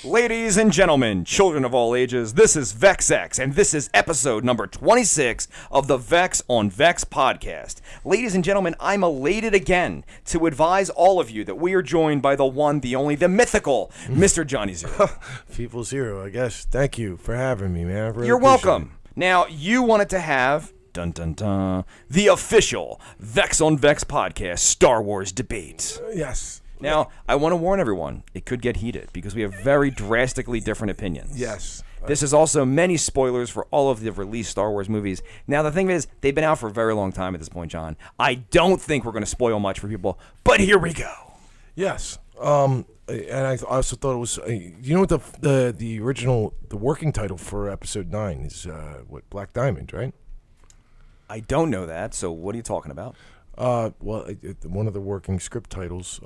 Ladies and gentlemen, children of all ages, this is VexX, and this is episode number 26 of the Vex on Vex podcast. Ladies and gentlemen, I'm elated again to advise all of you that we are joined by the one, the only, the mythical Mr. Johnny Zero. People's Hero, I guess. Thank you for having me, man. Really You're welcome. Now, you wanted to have, dun dun dun, the official Vex on Vex podcast Star Wars debate. Yes. Now, I want to warn everyone, it could get heated because we have very drastically different opinions. Yes. This is also many spoilers for all of the released Star Wars movies. Now, the thing is, they've been out for a very long time at this point, John. I don't think we're going to spoil much for people, but here we go. Yes. And I also thought it was, you know what the original, the working title for episode 9 is, Black Diamond, right? I don't know that, so what are you talking about? One of the working script titles.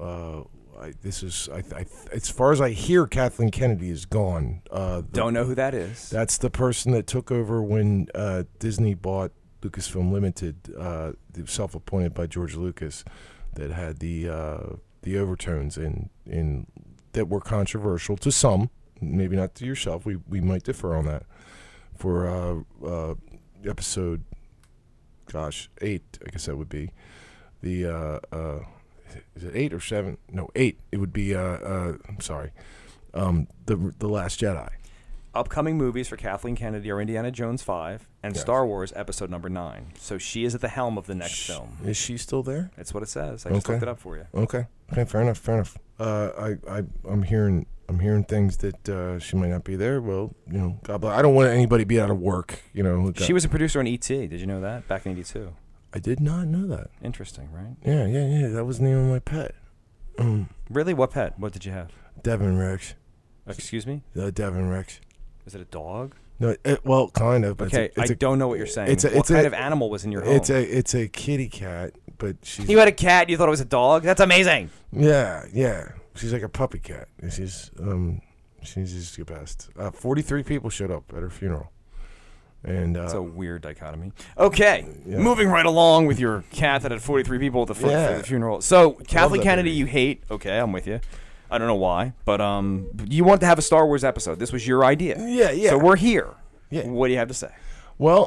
As far as I hear, Kathleen Kennedy is gone. Don't know who that is. That's the person that took over when Disney bought Lucasfilm Limited, self-appointed by George Lucas, that had the overtones in that were controversial to some, maybe not to yourself. We might differ on that. For episode, 8, I guess that would be. The is it 8 or 7? No, 8. It would be I'm sorry. The Last Jedi. Upcoming movies for Kathleen Kennedy are Indiana Jones 5 and Yes. Star Wars Episode number 9. So she is at the helm of the next film. Is she still there? That's what it says. I just looked it up for you. Okay, fair enough. I'm hearing things that she might not be there. Well, God bless. I don't want anybody to be out of work. She was a producer on E.T. Did you know that? Back in 82. I did not know that. Interesting, right? Yeah. That was the name of my pet. Really? What pet? What did you have? Devin Rex. Excuse me? Devin Rex. Is it a dog? No, well, kind of. But Okay, I don't know what you're saying. What what kind of animal was in your home? It's a kitty cat, but she's. You had a cat. You thought it was a dog. That's amazing. Yeah. She's like a puppy cat. She's just the best. 43 people showed up at her funeral. And it's a weird dichotomy. Okay, moving right along with your cat that had 43 people at the funeral. So Kathleen Kennedy, you hate. Okay, I'm with you. I don't know why, but you want to have a Star Wars episode. This was your idea. Yeah. So we're here. Yeah. What do you have to say? Well,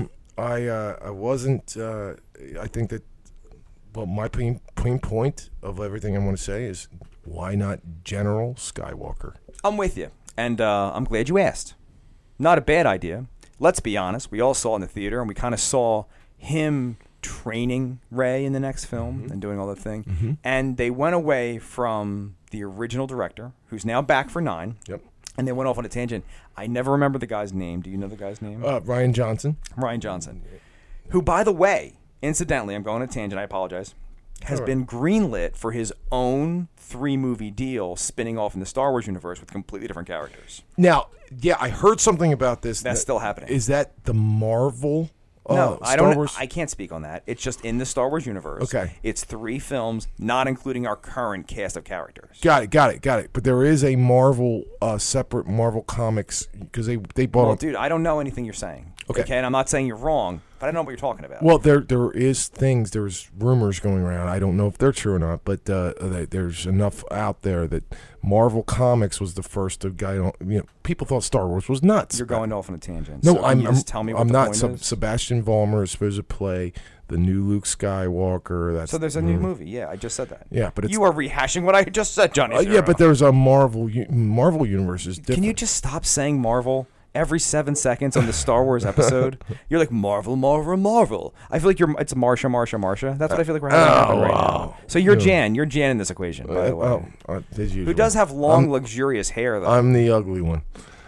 I wasn't. I think that. Well, my main point of everything I want to say is why not General Skywalker? I'm with you, and I'm glad you asked. Not a bad idea. Let's be honest. We all saw it in the theater, and we kind of saw him training Rey in the next film and doing all that thing. Mm-hmm. And they went away from the original director, who's now back for 9. Yep. And they went off on a tangent. I never remember the guy's name. Do you know the guy's name? Rian Johnson. Rian Johnson. Who, by the way, incidentally, I'm going on a tangent. I apologize. Has been greenlit for his own 3-movie deal spinning off in the Star Wars universe with completely different characters. Now, I heard something about this. That's still happening. Is that the Marvel? No, I don't. I can't speak on that. It's just in the Star Wars universe. Okay. It's 3 films, not including our current cast of characters. Got it. But there is a Marvel, separate Marvel Comics, because they bought. Well, dude, I don't know anything you're saying. Okay. And I'm not saying you're wrong, but I don't know what you're talking about. Well, there's rumors going around. I don't know if they're true or not, but there's enough out there that Marvel Comics was the first to guide on. People thought Star Wars was nuts. You're going off on a tangent. No, so just tell me what I'm the not. point is? Sebastian Vollmer is supposed to play the new Luke Skywalker. So there's a new movie. Yeah, I just said that. Yeah, but you are rehashing what I just said, Johnny. Yeah, but there's a Marvel universe is different. Can you just stop saying Marvel? Every 7 seconds on the Star Wars episode, you're like, Marvel. I feel like it's Marsha. That's what I feel like we're having right now. So you're Jan. You're Jan in this equation, by the way. Who does have long, luxurious hair, though. I'm the ugly one.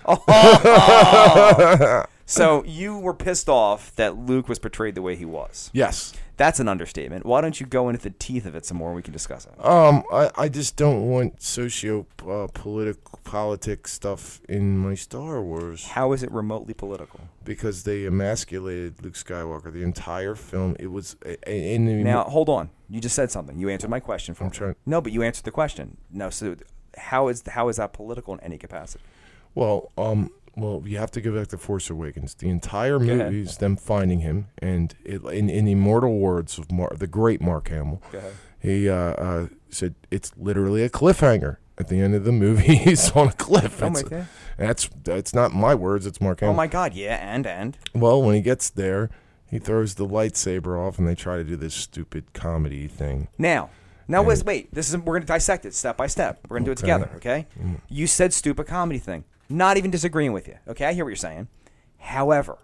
So you were pissed off that Luke was portrayed the way he was. Yes. That's an understatement. Why don't you go into the teeth of it some more and we can discuss it? I just don't want politics stuff in my Star Wars. How is it remotely political? Because they emasculated Luke Skywalker the entire film. It was Now, hold on. You just said something. You answered my question for me. No, but you answered the question. No, so how is that political in any capacity? Well, you have to go back to Force Awakens. The entire movie is them finding him, and in immortal words of the great Mark Hamill, he said it's literally a cliffhanger. at the end of the movie, he's on a cliff. I'm with you. That's not my words. It's Mark Hamill. Oh my God, yeah, and Well, when he gets there, he throws the lightsaber off, and they try to do this stupid comedy thing. Now wait. We're going to dissect it step by step. We're going to do it together, okay? You said stupid comedy thing. Not even disagreeing with you, okay? I hear what you're saying. However,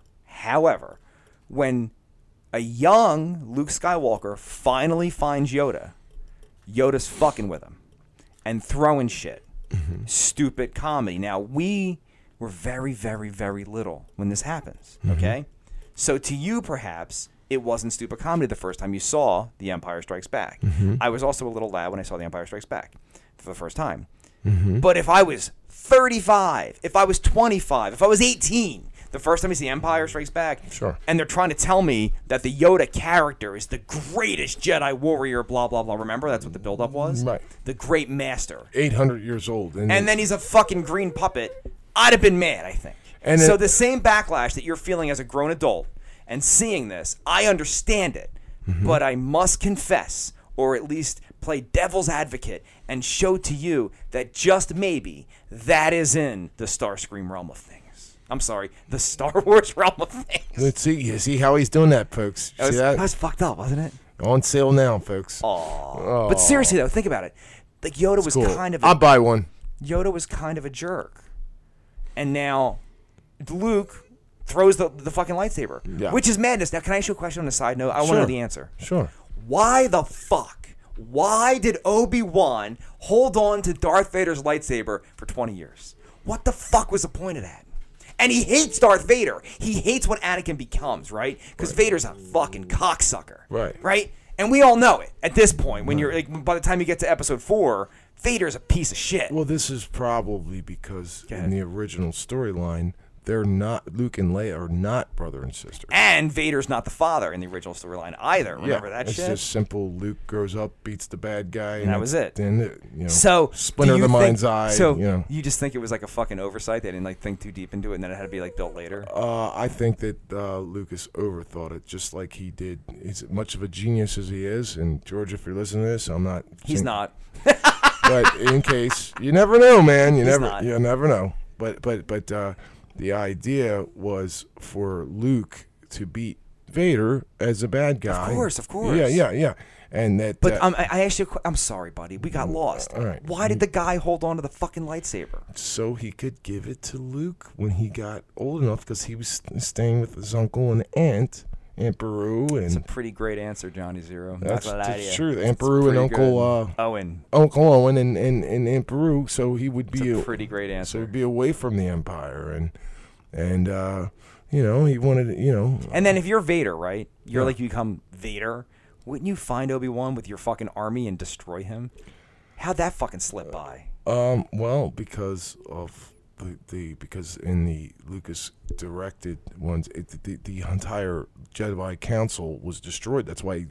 when a young Luke Skywalker finally finds Yoda, Yoda's fucking with him and throwing shit. Stupid comedy. Now, we were very, very, very little when this happens, okay? So to you, perhaps, it wasn't stupid comedy the first time you saw The Empire Strikes Back. I was also a little lad when I saw The Empire Strikes Back for the first time. But if I was 35, if I was 25, if I was 18, the first time you see Empire Strikes Back, Sure. and they're trying to tell me that the Yoda character is the greatest Jedi warrior, blah, blah, blah. Remember? That's what the buildup was? Right. The great master. 800 years old. And then he's a fucking green puppet. I'd have been mad, I think. And so the same backlash that you're feeling as a grown adult and seeing this, I understand it. But I must confess, or at least play devil's advocate, and show to you that just maybe that is in the Starscream realm of things. I'm sorry, the Star Wars realm of things. Let's see. You see how he's doing that, folks? See that? That was fucked up, wasn't it? On sale now, folks. Oh. But seriously, though, think about it. Like, Yoda was Cool. kind of... I'll buy one. Yoda was kind of a jerk. And now Luke throws the fucking lightsaber, which is madness. Now, can I ask you a question on a side note? I want to know the answer. Sure. Why the fuck? Why did Obi-Wan hold on to Darth Vader's lightsaber for 20 years? What the fuck was the point of that? And he hates Darth Vader. He hates what Anakin becomes, right? Because Vader's a fucking cocksucker. Right. Right? And we all know it at this point. When you're like, by the time you get to Episode 4, Vader's a piece of shit. Well, this is probably because in the original storyline, they're not, Luke and Leia are not brother and sister. And Vader's not the father in the original storyline either. Remember that it's shit? It's just simple. Luke grows up, beats the bad guy, and that was it. Then so splinter the mind's eye. So you just think it was like a fucking oversight? They didn't like think too deep into it, and then it had to be like built later. I think that Lucas overthought it, just like he did. He's much of a genius as he is. And George, if you're listening to this, I'm not. He's not. But in case, you never know, man. You He's never know. But the idea was for Luke to beat Vader as a bad guy. Of course. Yeah. And that. But I asked you. I'm sorry, buddy. We got lost. All right. Why did the guy hold on to the fucking lightsaber? So he could give it to Luke when he got old enough, because he was staying with his uncle and aunt, Aunt Beru, and it's a pretty great answer, Johnny Zero. That's true. Aunt Beru and Uncle Owen. Uncle Owen and Aunt Beru. So he would be a pretty great answer. So he'd be away from the Empire, and he wanted, And then if you're Vader, right? You're like, you become Vader. Wouldn't you find Obi-Wan with your fucking army and destroy him? How'd that fucking slip by? Well, because of because in the Lucas directed ones, the entire Jedi Council was destroyed. That's why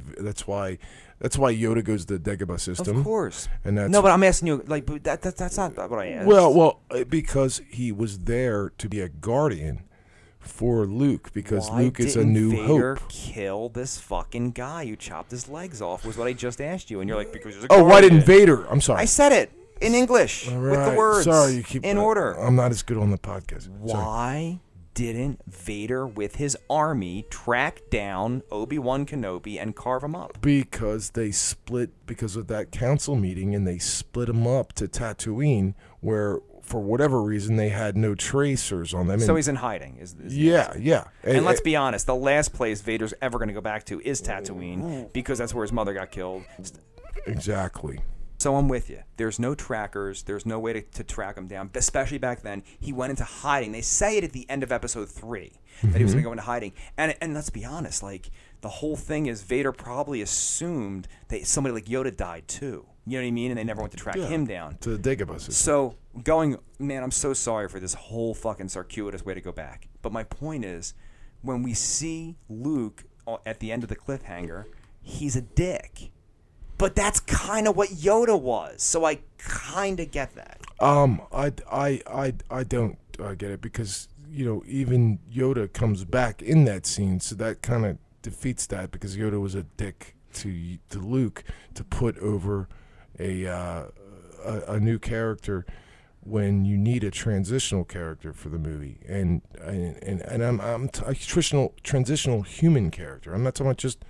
Yoda goes to the Dagobah system. Of course. And that's no, but I'm asking you, like, that's not what I asked. Well, because he was there to be a guardian for Luke, because Luke is a new Vader hope. Kill this fucking guy who chopped his legs off was what I just asked you, and you're like, because he's a guardian. Why didn't Vader? I'm sorry. I said it in English right. with the words. Sorry, you keep in order. I'm not as good on the podcast. Why didn't Vader with his army track down Obi-Wan Kenobi and carve him up? Because they split, because of that council meeting, and they split him up to Tatooine, where for whatever reason they had no tracers on them. So he's in hiding. Yeah. And let's be honest, the last place Vader's ever going to go back to is Tatooine, because that's where his mother got killed. Exactly. So I'm with you. There's no trackers. There's no way to track him down, especially back then. He went into hiding. They say it at the end of Episode 3 that he was going to go into hiding. And let's be honest, like, the whole thing is Vader probably assumed that somebody like Yoda died too. You know what I mean? And they never went to track him down. To the Dagobah system. So man, I'm so sorry for this whole fucking circuitous way to go back. But my point is, when we see Luke at the end of the cliffhanger, he's a dick. But that's kind of what Yoda was, so I kind of get that. I don't get it, because even Yoda comes back in that scene, so that kind of defeats that, because Yoda was a dick to Luke to put over a a new character when you need a transitional character for the movie, and I'm a transitional human character. I'm not talking about just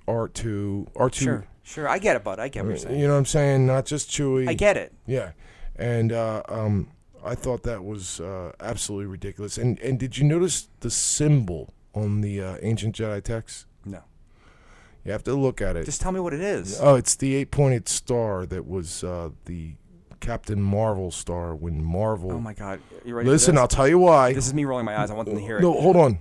R2. Sure, I get it, bud. I get what you're saying. You know what I'm saying? Not just Chewie. I get it. Yeah, and I thought that was absolutely ridiculous. And did you notice the symbol on the ancient Jedi text? No. You have to look at it. Just tell me what it is. Oh, it's the 8-pointed star that was the Captain Marvel star when Marvel. Oh my God! You ready? Listen, I'll tell you why. This is me rolling my eyes. I want them to hear it. No, hold on.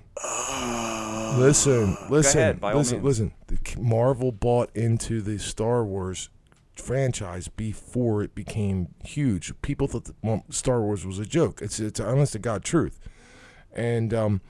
Listen. Go ahead, by all means. Listen. Marvel bought into the Star Wars franchise before it became huge. People thought that Star Wars was a joke. It's honest to God truth, and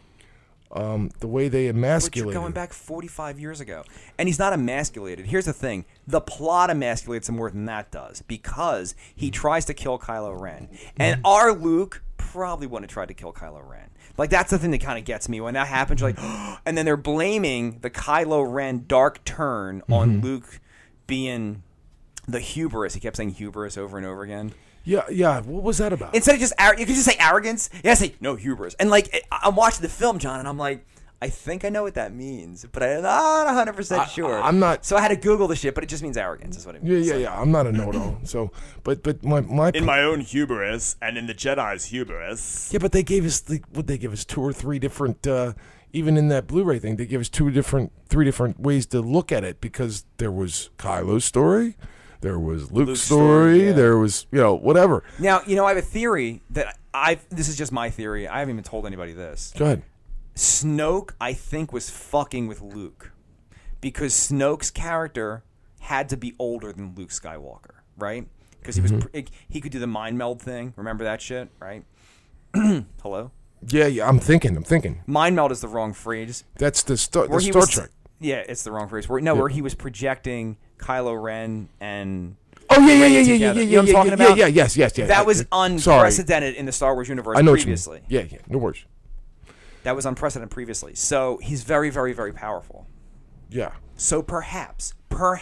the way they emasculated. But you're going back 45 years ago, and he's not emasculated. Here's the thing: the plot emasculates him more than that does, because he tries to kill Kylo Ren, and our Luke probably wouldn't have tried to kill Kylo Ren. Like, that's the thing that kind of gets me when that happens. You're like, and then they're blaming the Kylo Ren dark turn on Luke being the hubris. He kept saying hubris over and over again. Yeah. What was that about? Instead of just you could just say arrogance. Yeah, say no hubris. And like, I'm watching the film, John, and I'm like, I think I know what that means, but I'm not 100% sure. I'm not. So I had to Google the shit, but it just means arrogance, is what it means. Yeah. I'm not a know-it-all. So, but my in my own hubris and in the Jedi's hubris. Yeah, but they gave us they give us 2 or 3 different. Even in that Blu-ray thing, they gave us 3 different ways to look at it, because there was Kylo's story. There was Luke's story. Yeah. There was, whatever. Now, I have a theory that this is just my theory. I haven't even told anybody this. Go ahead. Snoke, I think, was fucking with Luke, because Snoke's character had to be older than Luke Skywalker, right? Because he could do the mind meld thing. Remember that shit, right? Hello? Yeah, I'm thinking. Mind meld is the wrong phrase. That's the Star Trek. Yeah, it's the wrong phrase. Where he was projecting Kylo Ren and Oh yeah. You know what I'm talking about? Yeah. Yes. That was unprecedented in the Star Wars universe I know previously. What you mean. Yeah. No worries. That was unprecedented previously. So he's very, very, very powerful. Yeah. So perhaps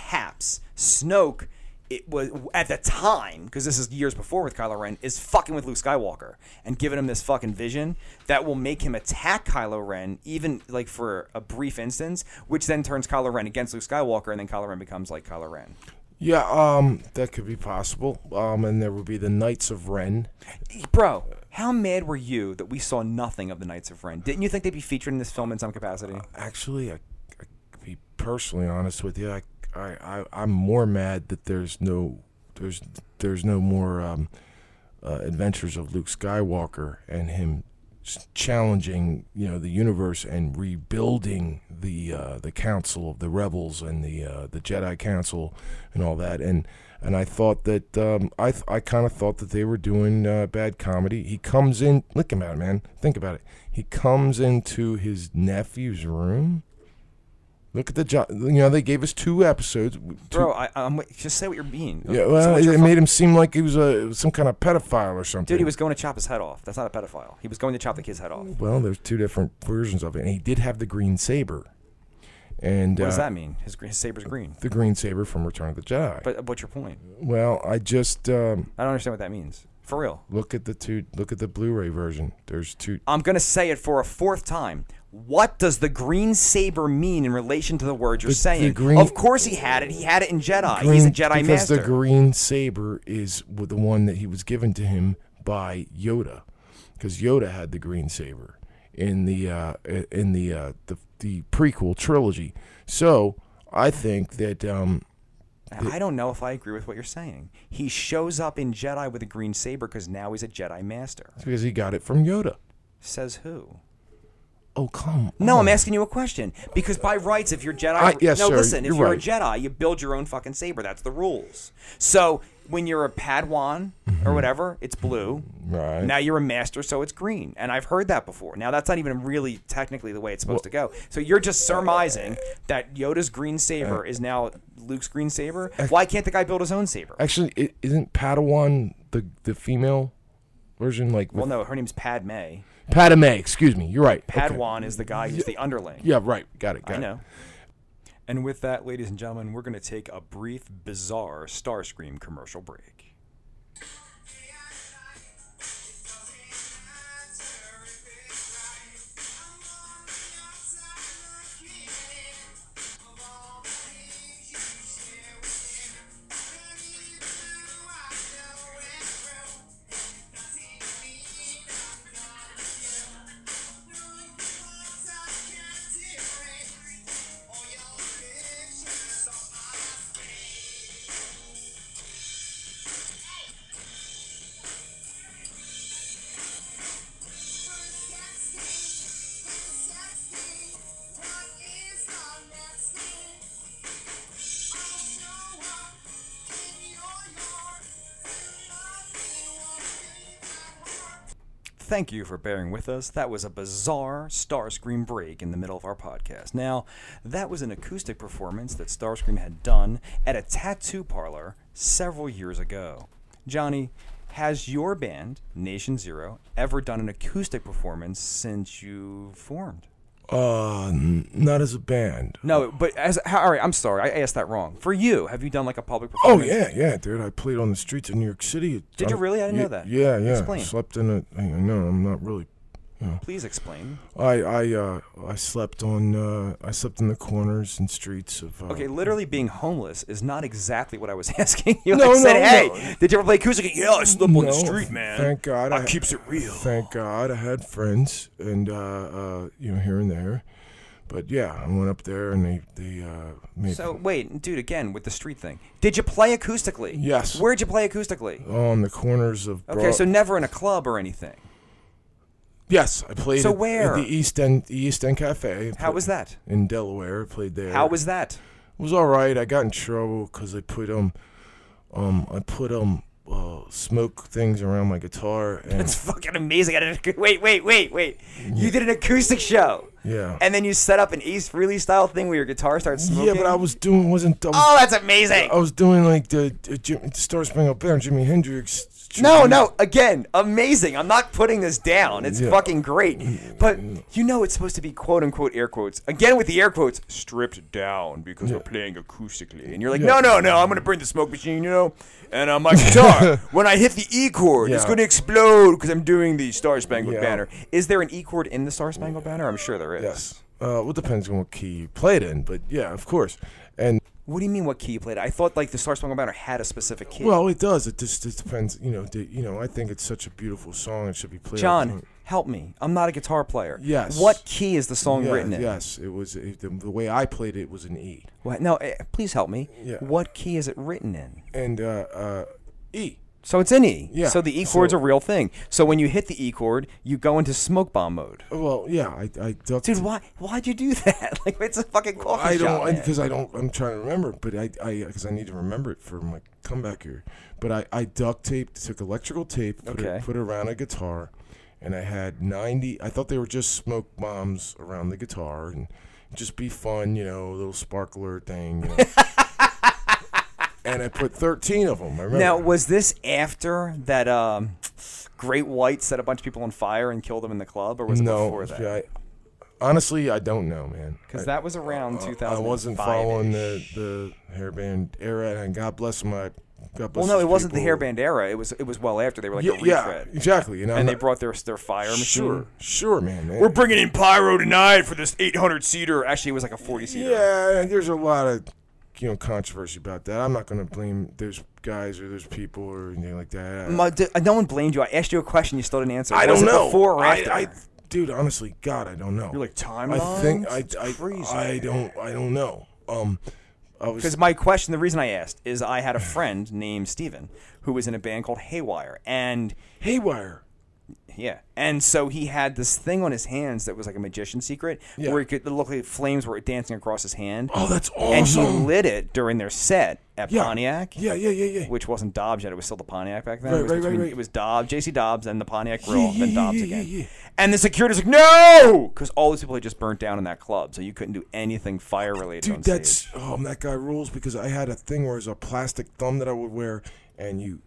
Snoke, it was at the time, because this is years before with Kylo Ren, is fucking with Luke Skywalker and giving him this fucking vision that will make him attack Kylo Ren, even like for a brief instance, which then turns Kylo Ren against Luke Skywalker, and then Kylo Ren becomes like Kylo Ren. Yeah, that could be possible. And there would be the Knights of Ren. Bro, how mad were you that we saw nothing of the Knights of Ren? Didn't you think they'd be featured in this film in some capacity? Actually, I could be personally honest with you. I'm more mad that there's no more adventures of Luke Skywalker and him challenging the universe and rebuilding the council of the rebels and the Jedi Council and all that, and I thought that I kind of thought that they were doing bad comedy. He comes in, look at it, man, think about it. He comes into his nephew's room. Look at the job. They gave us 2 episodes. Bro, I'm just say what you're being. Yeah, well, it made him seem like he was some kind of pedophile or something. Dude, he was going to chop his head off. That's not a pedophile. He was going to chop the kid's head off. Well, there's 2 different versions of it, and he did have the green saber. And what does that mean? His saber's green. The green saber from Return of the Jedi. But what's your point? Well, I just I don't understand what that means. For real. Look at the Blu-ray version. There's 2. I'm gonna say it for a 4th time. What does the green saber mean in relation to the words you're saying? Of course he had it. He had it in Jedi. He's a Jedi because master. The green saber is the one that he was given to him by Yoda, because Yoda had the green saber in the prequel trilogy. So I think that I don't know if I agree with what you're saying. He shows up in Jedi with a green saber because now he's a Jedi master. It's because he got it from Yoda. Says who? Oh, come on. No, I'm asking you a question. Because by rights, if you're Jedi... yes, sir, listen, if you're right. a Jedi, you build your own fucking saber. That's the rules. So when you're a Padawan or whatever, it's blue. Right. Now you're a master, so it's green. And I've heard that before. Now, that's not even really technically the way it's supposed to go. So you're just surmising that Yoda's green saber is now Luke's green saber? Why can't the guy build his own saber? Actually, isn't Padawan the female version? Well, no, her name's Padme. Padme, excuse me. You're right. Padawan is the guy who's the underling. Yeah, right. Got it. I know. And with that, ladies and gentlemen, we're going to take a brief, bizarre Starscream commercial break. thank you for bearing with us. That was a bizarre Starscream break in the middle of our podcast. Now, that was an acoustic performance that Starscream had done at a tattoo parlor several years ago. Johnny, has your band, Nation Zero, ever done an acoustic performance since you formed? Not as a band. No, but all right, I'm sorry, I asked that wrong. For you, have you done like a public Oh performance? yeah, dude. I played on the streets of New York City. Did you really? I didn't know that. Yeah. Explain. Slept in a. I know. I'm not really. Please explain. I slept on. I slept in the corners and streets of. Okay, literally being homeless is not exactly what I was asking you. No, I said, no, hey, no. did you ever play acoustic? Yeah, I slept on the No, street, man. Thank God. I keeps it real. Thank God I had friends and here and there. But yeah, I went up there and they made. So wait, dude, again with the street thing. Did you play acoustically? Yes. Where'd you play acoustically? On the corners of. Okay, so never in a club or anything. Yes, I played. So at, where? At the East End Cafe. How was that? In Delaware, I played there. How was that? It was all right. I got in trouble because I put smoke things around my guitar. And It's fucking amazing. Wait. You did an acoustic show. yeah. And then you set up an Ace Frehley style thing where your guitar starts smoking. Yeah, but I was doing Oh, that's amazing. I was doing like the Star Spangled Banner, Jimi Hendrix. No, again, amazing. I'm not putting this down. It's Yeah. fucking great. But you know it's supposed to be quote unquote air quotes. Again with the air quotes, stripped down because we're playing acoustically. And you're like, Yeah. no, I'm going to bring the smoke machine, and my guitar, when I hit the E chord, it's Yeah. going to explode because I'm doing the Star Spangled Yeah. Banner. Is there an E chord in the Star Spangled Banner? I'm sure there is. Yes. Well, it depends on what key you play it in, but yeah, of course. And What do you mean what key you played? I thought like the Star Spangled Banner had a specific key. well, it does. It just depends. I think it's such a beautiful song. It should be played. John, help me. I'm not a guitar player. Yes. What key is the song Yeah, written in? Yes, it was the way I played it was an E. What? No, please help me. Yeah. What key is it written in? And E. So it's in E. Yeah, So the E chord's so- a real thing. So when you hit the E chord, you go into smoke bomb mode. Well, yeah, I ducked. Dude, why'd you do that? Like it's a fucking coffee I shop. don't man. because I don't. I'm trying to remember, but because I need to remember it for my comeback here. But I duct taped, took electrical tape, put it around a guitar, and I had 90. I thought they were just smoke bombs around the guitar and just be fun, a little sparkler thing. And I put 13 of them. I remember. Now, was this after that Great White set a bunch of people on fire and killed them in the club, or was it before that? Honestly, I don't know, man. Because that was around 2005. I wasn't following the hairband era, and God bless my. God bless Well, no, it those wasn't the people. hairband era. It was well after. They were like a Yeah, retread. exactly. And they brought their fire machine. Sure, man. We're bringing in pyro tonight for this 800-seater. Actually, it was like a 40-seater. Yeah, there's a lot of controversy about that. I'm not going to blame those guys or those people or anything like that. No one blamed you. I asked you a question. You still didn't answer. I Was don't it know. Before or after? Dude, honestly, God, I don't know. You're like timelines. I think It's crazy. I don't know. Because my question, the reason I asked is I had a friend named Steven who was in a band called Haywire. And Haywire. yeah. And so he had this thing on his hands that was like a magician secret Yeah. where it looked like flames were dancing across his hand. Oh, that's And he awesome. lit it during their set at Yeah. Pontiac. Yeah. Which wasn't Dobbs yet. It was still the Pontiac back then. Right, It was right. It was Dobbs, JC Dobbs, and the Pontiac Grill, Yeah, then Dobbs again. yeah. And the security's like, no! Because all these people had just burnt down in that club, so you couldn't do anything fire-related on Dude, stage. that guy rules because I had a thing where it was a plastic thumb that I would wear, and you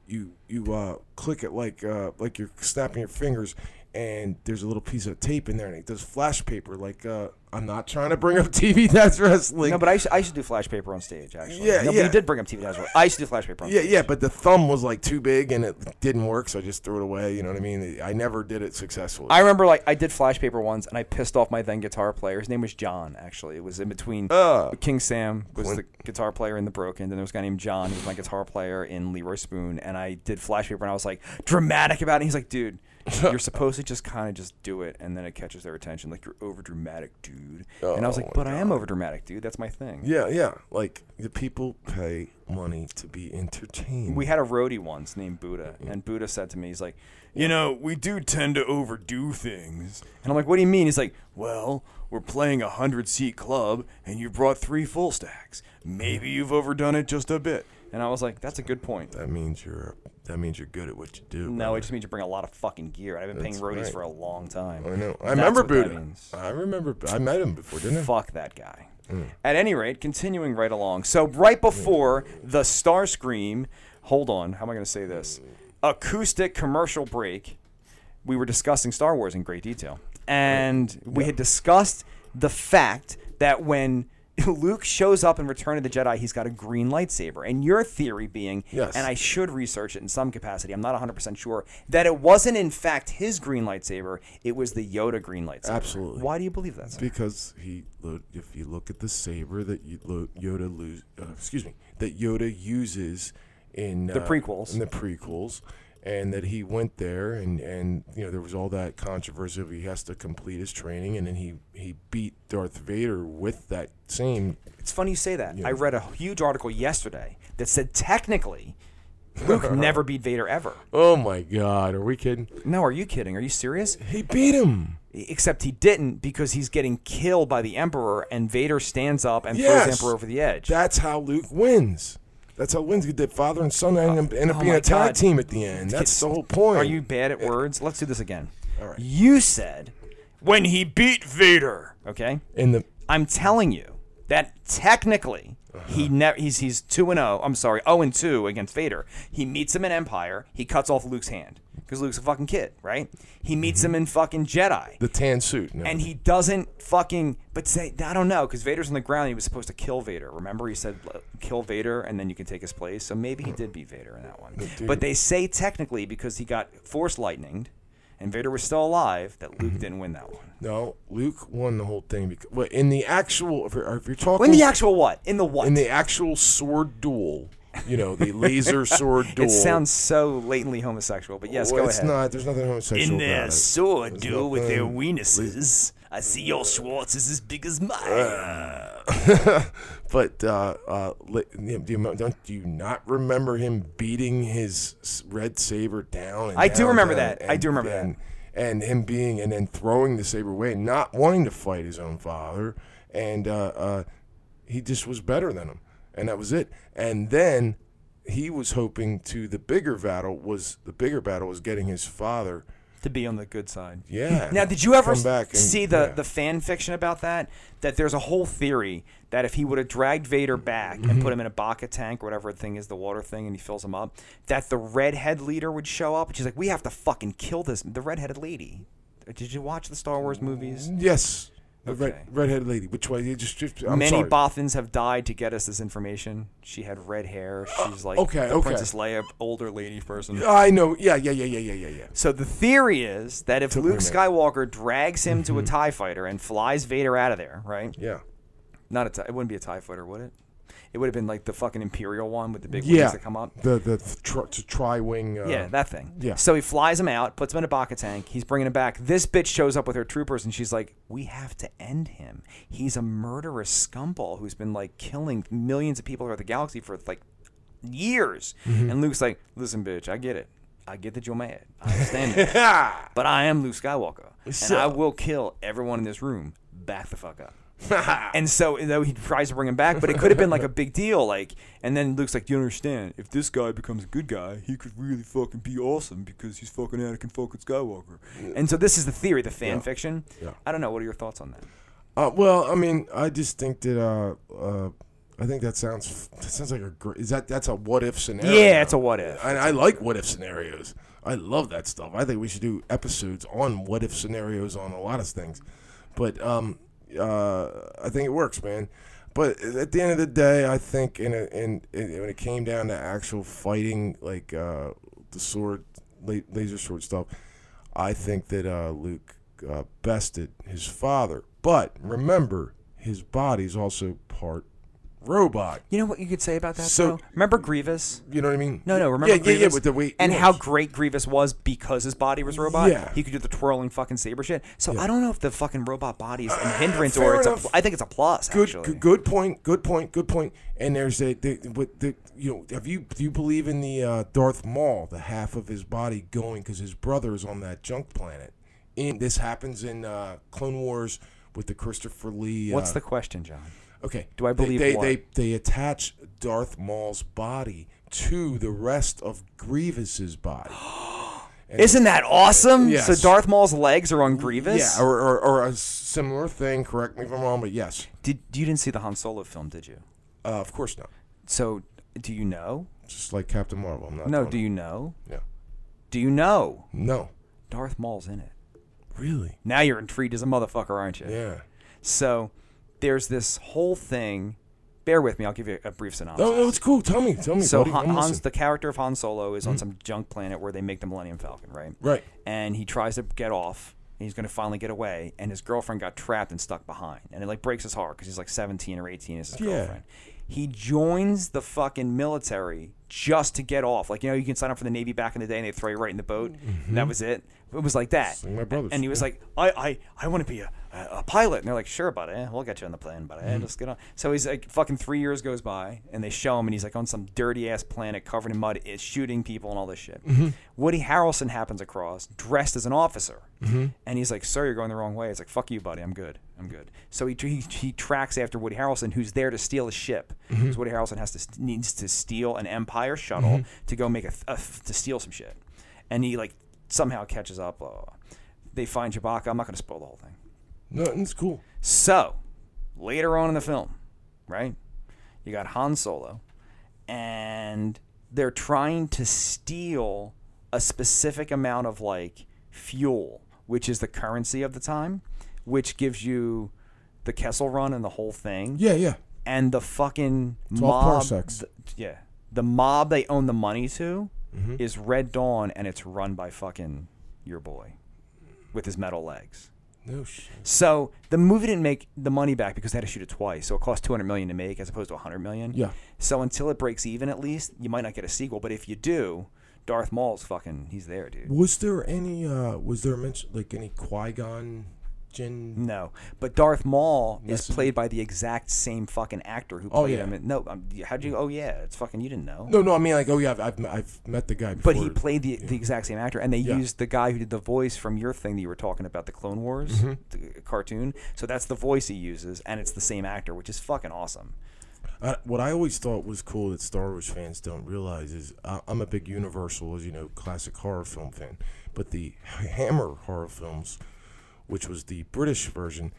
click it like you're snapping your fingers, and there's a little piece of tape in there, and it does flash paper. Like I'm not trying to bring up TV That's Wrestling. No, but I used to do flash paper on stage, actually. Yeah, no, yeah. But you did bring up TV as well. I used to do flash paper on stage. Yeah, but the thumb was like too big and it didn't work, so I just threw it away. You know what I mean? I never did it successfully. I remember, I did flash paper once, and I pissed off my then guitar player. His name was John, actually. It was in between. King Sam was the guitar player in The Broken. Then there was a guy named John who was my guitar player in Leroy Spoon. And I did flash paper, and I was like dramatic about it. And he's like, dude, you're supposed to just kind of just do it, and then it catches their attention. Like, you're over dramatic, dude. And I was like, but I am over dramatic, dude. That's my thing. Yeah. Like the people pay money to be entertained. We had a roadie once named Buddha, and Buddha said to me, he's like, we do tend to overdo things. and I'm like, what do you mean? He's like, Well, we're playing a 100-seat club, and you brought 3 full stacks. Maybe you've overdone it just a bit. and I was like, that's a good point. That means you're a That means you're good at what you do. No, brother. it just means you bring a lot of fucking gear. I've been paying That's roadies right. for a long time. I know. I That's remember what that Buddha. means. I remember. I met him before, didn't I? Fuck that guy. At any rate, continuing right along. So right before the Starscream, hold on, how am I going to say this? Acoustic commercial break, we were discussing Star Wars in great detail. And we had discussed the fact that when Luke shows up in Return of the Jedi, he's got a green lightsaber. And your theory being, Yes. and I should research it in some capacity, I'm not 100% sure, that it wasn't in fact his green lightsaber, it was the Yoda green lightsaber. Absolutely. Why do you believe that, sir? Because if you look at the saber that Yoda uses in The prequels. and that he went there and there was all that controversy of he has to complete his training, and then he beat Darth Vader with that same. It's funny you say that. Yeah. I read a huge article yesterday that said technically Luke never beat Vader ever. Oh my God, are we kidding? No, are you kidding? Are you serious? He beat him. Except he didn't, because he's getting killed by the Emperor and Vader stands up and throws Yes. the Emperor over the edge. That's how Luke wins. That's how wins. The father and son end up oh being my a tag God. team at the end. That's the whole point. Are you bad at words? Let's do this again. All right. You said when he beat Vader, okay? In the I'm telling you that technically he's 2-0. I'm sorry, 0-2 against Vader. He meets him in Empire. He cuts off Luke's hand because Luke's a fucking kid, right? He meets him in fucking Jedi. the tan suit. No. And he doesn't fucking, but say, I don't know, because Vader's on the ground. He was supposed to kill Vader. Remember, he said, kill Vader, and then you can take his place. So maybe he did beat Vader in that one. But they say technically, because he got Force lightninged, and Vader was still alive, that Luke didn't win that one. No, Luke won the whole thing because in the actual, if you're talking In the actual what? In the what? in the actual sword duel, the laser sword duel. It sounds so latently homosexual, but yes, Well, go it's ahead. not. There's nothing homosexual about it. sword There's duel with their nothing- weenuses, I see your Schwartz is as big as mine. But don't you not remember him beating his red saber down? And I do down, remember down, that. I do remember that. And him and then throwing the saber away, not wanting to fight his own father, and he just was better than him, and that was it. And then he was hoping the bigger battle was getting his father. To be on the good side. Yeah. Now, did you ever Come back and- see yeah. the fan fiction about that? That there's a whole theory that if he would have dragged Vader back and put him in a Bacca tank or whatever the thing is, the water thing, and he fills him up, that the redhead leader would show up. And she's like, we have to fucking kill the redheaded lady. Did you watch the Star Wars movies? Yes. The Okay. redheaded lady. Which way? I'm Many sorry. Bothans have died to get us this information. She had red hair. She's like okay, the okay. Princess Leia, older lady person. I know. Yeah. So the theory is that if Took me a Luke minute. Skywalker drags him to a TIE fighter and flies Vader out of there, right? Yeah. Not a TIE. It wouldn't be a TIE fighter, would it? It would have been like the fucking Imperial one with the big Yeah. wings that come up. The tri-wing. Yeah, that thing. yeah. So he flies him out, puts him in a Bacca tank. He's bringing him back. This bitch shows up with her troopers, and she's like, "We have to end him. He's a murderous scumball who's been like killing millions of people throughout the galaxy for like years." And Luke's like, "Listen, bitch, I get it. I get that you're mad. I understand it. But I am Luke Skywalker, and I will kill everyone in this room. Back the fuck up." And so, he tries to bring him back, but it could have been like a big deal. Like, and then Luke's like, "Do you understand? If this guy becomes a good guy, he could really fucking be awesome because he's fucking Anakin fucking Skywalker." And so this is the theory, the fan fiction. Yeah. I don't know. What are your thoughts on that? Well, I mean, I just think that I think that sounds like a great. That's a what if scenario? Yeah, it's a what if. I like what if scenarios. I love that stuff. I think we should do episodes on what if scenarios on a lot of things. But I think it works, man. But at the end of the day, I think when it came down to actual fighting, like the sword, laser sword stuff, I think that Luke bested his father. But remember, his body's also part robot. You know what you could say about that, So- though? Remember Grievous? You know what I mean? No, remember Grievous? Yeah, with the way, And how great Grievous was because his body was robot? Yeah. He could do the twirling fucking saber shit. So I don't know if the fucking robot body is a hindrance fair or it's enough. I think it's a plus, actually. Good point. And there's do you believe in the Darth Maul, the half of his body going because his brother is on that junk planet? This happens in Clone Wars with the Christopher Lee. What's the question, John? Okay. Do I believe what? They attach Darth Maul's body to the rest of Grievous's body. Isn't that awesome? Yes. So Darth Maul's legs are on Grievous? Yeah, or a similar thing. Correct me if I'm wrong, but yes. You didn't see the Han Solo film, did you? Of course not. So, do you know? Just like Captain Marvel. I'm not. No, do you know? Yeah. Do you know? No. Darth Maul's in it. Really? Now you're intrigued as a motherfucker, aren't you? Yeah. So, there's this whole thing. Bear with me. I'll give you a brief synopsis. No, it's cool. Tell me. So buddy. the character of Han Solo is on some junk planet where they make the Millennium Falcon, right? Right. And he tries to get off. And he's going to finally get away, and his girlfriend got trapped and stuck behind, and it like breaks his heart because he's like 17 or 18 is his girlfriend. He joins the fucking military just to get off. Like, you can sign up for the Navy back in the day, and they throw you right in the boat, and that was it. It was like that. Like my brothers. And he was like, I want to be a pilot. And they're like, sure, buddy. We'll get you on the plane, buddy. Just get on. So he's like, fucking 3 years goes by, and they show him, and he's like on some dirty-ass planet covered in mud, shooting people and all this shit. Woody Harrelson happens across, dressed as an officer. And he's like, sir, you're going the wrong way. It's like, fuck you, buddy. I'm good. So he tracks after Woody Harrelson, who's there to steal a ship. Because Woody Harrelson needs to steal an Empire shuttle to go make to steal some shit. And he like somehow catches up. They find Chewbacca. I'm not going to spoil the whole thing. No, it's cool. So later on in the film, right? You got Han Solo, and they're trying to steal a specific amount of like fuel, which is the currency of the time, which gives you the Kessel Run and the whole thing. Yeah. And the fucking 12 mob. parsecs. The mob they own the money to is Red Dawn, and it's run by fucking your boy with his metal legs. No shit. So the movie didn't make the money back because they had to shoot it twice. So it cost $200 million to make as opposed to $100 million. Yeah. So until it breaks even, at least you might not get a sequel. But if you do, Darth Maul's fucking he's there, dude. Was there any mention like any Qui-Gon Jinn? No, but Darth Maul is Listen. played by the exact same fucking actor who played him. No, how'd you? Oh yeah, it's fucking. You didn't know. No. I mean, like, I've met the guy before. But he played the exact same actor, and they used the guy who did the voice from your thing that you were talking about, the Clone Wars the cartoon. So that's the voice he uses, and it's the same actor, which is fucking awesome. What I always thought was cool that Star Wars fans don't realize is I'm a big Universal, as you know, classic horror film fan, but the Hammer horror films, which was the British version,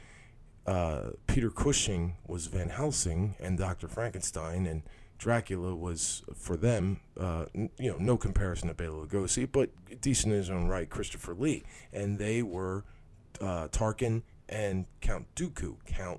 Peter Cushing was Van Helsing, and Dr. Frankenstein and Dracula was, for them, no comparison to Bela Lugosi, but decent in his own right, Christopher Lee. And they were Tarkin and Count Dooku. Count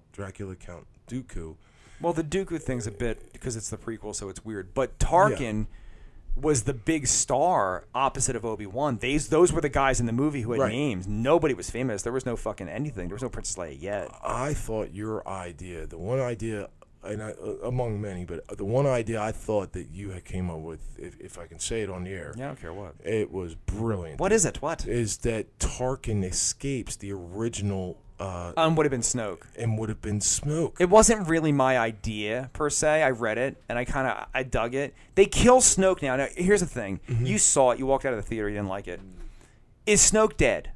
Dooku. Well, the Dooku thing's a bit because it's the prequel, so it's weird. But Tarkin was the big star opposite of Obi-Wan. Those were the guys in the movie who had names. Nobody was famous. There was no fucking anything. There was no Princess Leia yet. I thought your idea, the one idea, and among many, but the one idea I thought that you had came up with, if I can say it on the air. Yeah, I don't care what. It was brilliant. What is it? What? Is that Tarkin escapes the original... would have been Snoke. And would have been Snoke. It wasn't really my idea, per se. I read it, and I dug it. They kill Snoke now. Now, here's the thing. You saw it. You walked out of the theater. You didn't like it. Is Snoke dead?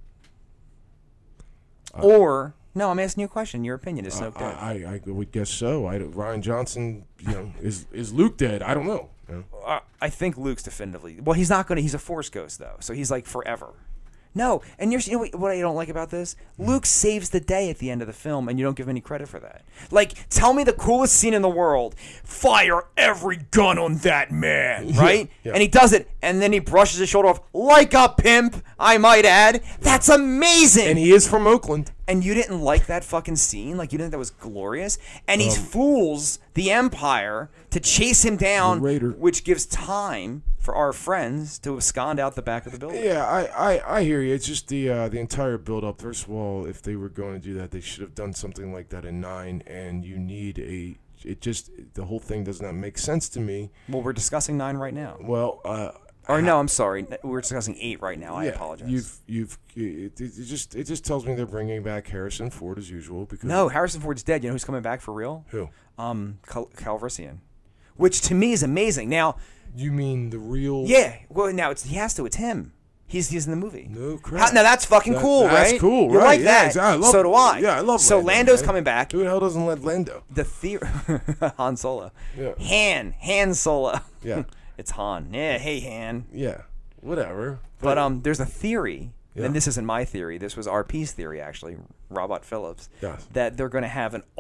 Or... No, I'm asking you a question. Your opinion, is Snoke dead? I would guess so. Ryan Johnson, is Luke dead? I don't know. I think Luke's definitively... Well, he's not going to... He's a Force ghost, though, so he's like forever. No, and you know what I don't like about this? Luke saves the day at the end of the film, and you don't give any credit for that. Like, tell me the coolest scene in the world. Fire every gun on that man, right? Yeah. And he does it, and then he brushes his shoulder off like a pimp, I might add. That's amazing! And he is from Oakland. And you didn't like that fucking scene? Like, you didn't think that was glorious? And he fools the Empire to chase him down, which gives time for our friends to abscond out the back of the building. Yeah, I hear you. It's just the entire build-up. First of all, if they were going to do that, they should have done something like that in 9, and you need the whole thing does not make sense to me. Well, we're discussing 9 right now. Well, no, I'm sorry. We're discussing 8 right now. I apologize. It just tells me they're bringing back Harrison Ford as usual because no, Harrison Ford's dead. You know who's coming back for real? Who? Calrissian, which to me is amazing. Now, you mean the real? Yeah. Well, now it's him. He's in the movie. No crap. Now that's fucking cool, right? That's cool, You right? like Yeah, that? exactly. I love, so do I. Yeah, I love. So Lando, Lando's man. coming back. Who the hell doesn't love Lando? The Han Solo. Yeah. Han Solo. Yeah. It's Han. Yeah, hey Han. Yeah. Whatever. But there's a theory, Yeah. and this isn't my theory. This was RP's theory actually, Robot Phillips. Yes. That they're going to have an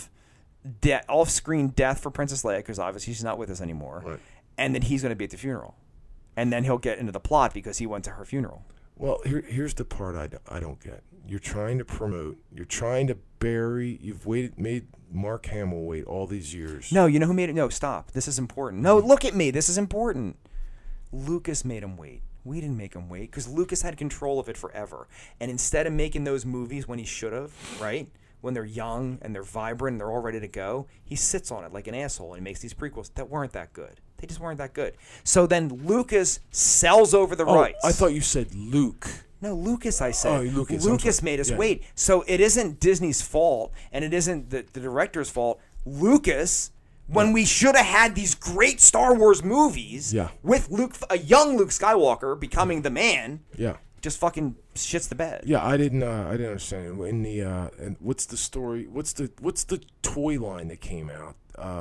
off-screen death for Princess Leia because obviously she's not with us anymore, Right. and then he's going to be at the funeral, and then he'll get into the plot because he went to her funeral. Well, here's the part I don't get. You're trying to promote. You're trying to bury. You've made Mark Hamill wait all these years. No, you know who made it? No, stop. This is important. No, look at me. This is important. Lucas made him wait. We didn't make him wait because Lucas had control of it forever. And instead of making those movies when he should have, right, when they're young and they're vibrant and they're all ready to go, he sits on it like an asshole and he makes these prequels that weren't that good. They just weren't that good. So then Lucas sells over the rights. I thought you said Luke. No, Lucas, I said. Oh, Lucas. Lucas made us Yeah. wait. So it isn't Disney's fault, and it isn't the director's fault. Lucas, when we should have had these great Star Wars movies Yeah. with a young Luke Skywalker becoming the man, Yeah. just fucking shits the bed. Yeah, I didn't understand it. In the and what's the story? What's the toy line that came out?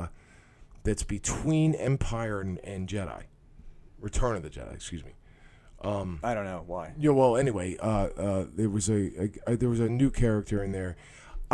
That's between Empire and Jedi, Return of the Jedi. Excuse me. I don't know why. Yeah. Well, anyway, there was there was a new character in there.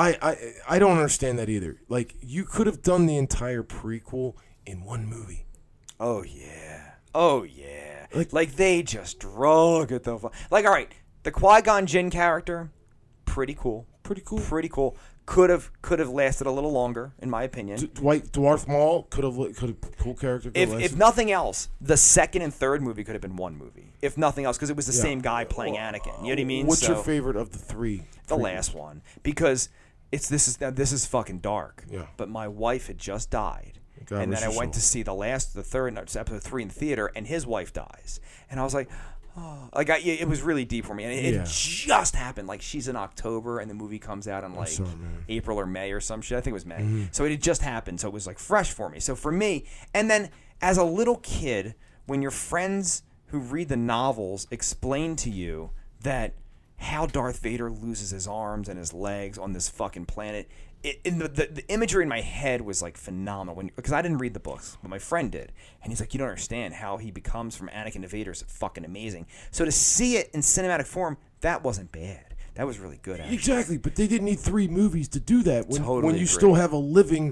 I don't understand that either. Like, you could have done the entire prequel in one movie. Oh yeah. Oh yeah. Like they just drug it the like. All right, the Qui-Gon Jinn character, pretty cool. Pretty cool. Pretty cool. Could have lasted a little longer, in my opinion. Dwight Dwarf Maul could have cool character. If nothing else, the second and third movie could have been one movie. If nothing else, because it was the same guy playing Anakin. You know what I mean? What's So, your favorite of the three? the last one, because this is fucking dark. Yeah. But my wife had just died, God and rest then I her went soul. to see the third, no, it's episode 3 in the theater, and his wife dies, and I was like. Oh, like it was really deep for me, and it just happened. Like she's in October, and the movie comes out in like sorry, man. April or May or some shit. I think it was May. So it had just happened. So it was like fresh for me. So for me, and then as a little kid, when your friends who read the novels explain to you that how Darth Vader loses his arms and his legs on this fucking planet. The imagery in my head was like phenomenal because I didn't read the books, but my friend did, and he's like, "You don't understand how he becomes from Anakin to Vader is fucking amazing." So to see it in cinematic form, that wasn't bad. That was really good. Actually. Exactly, but they didn't need 3 movies to do that. When Totally you agree. still have a living.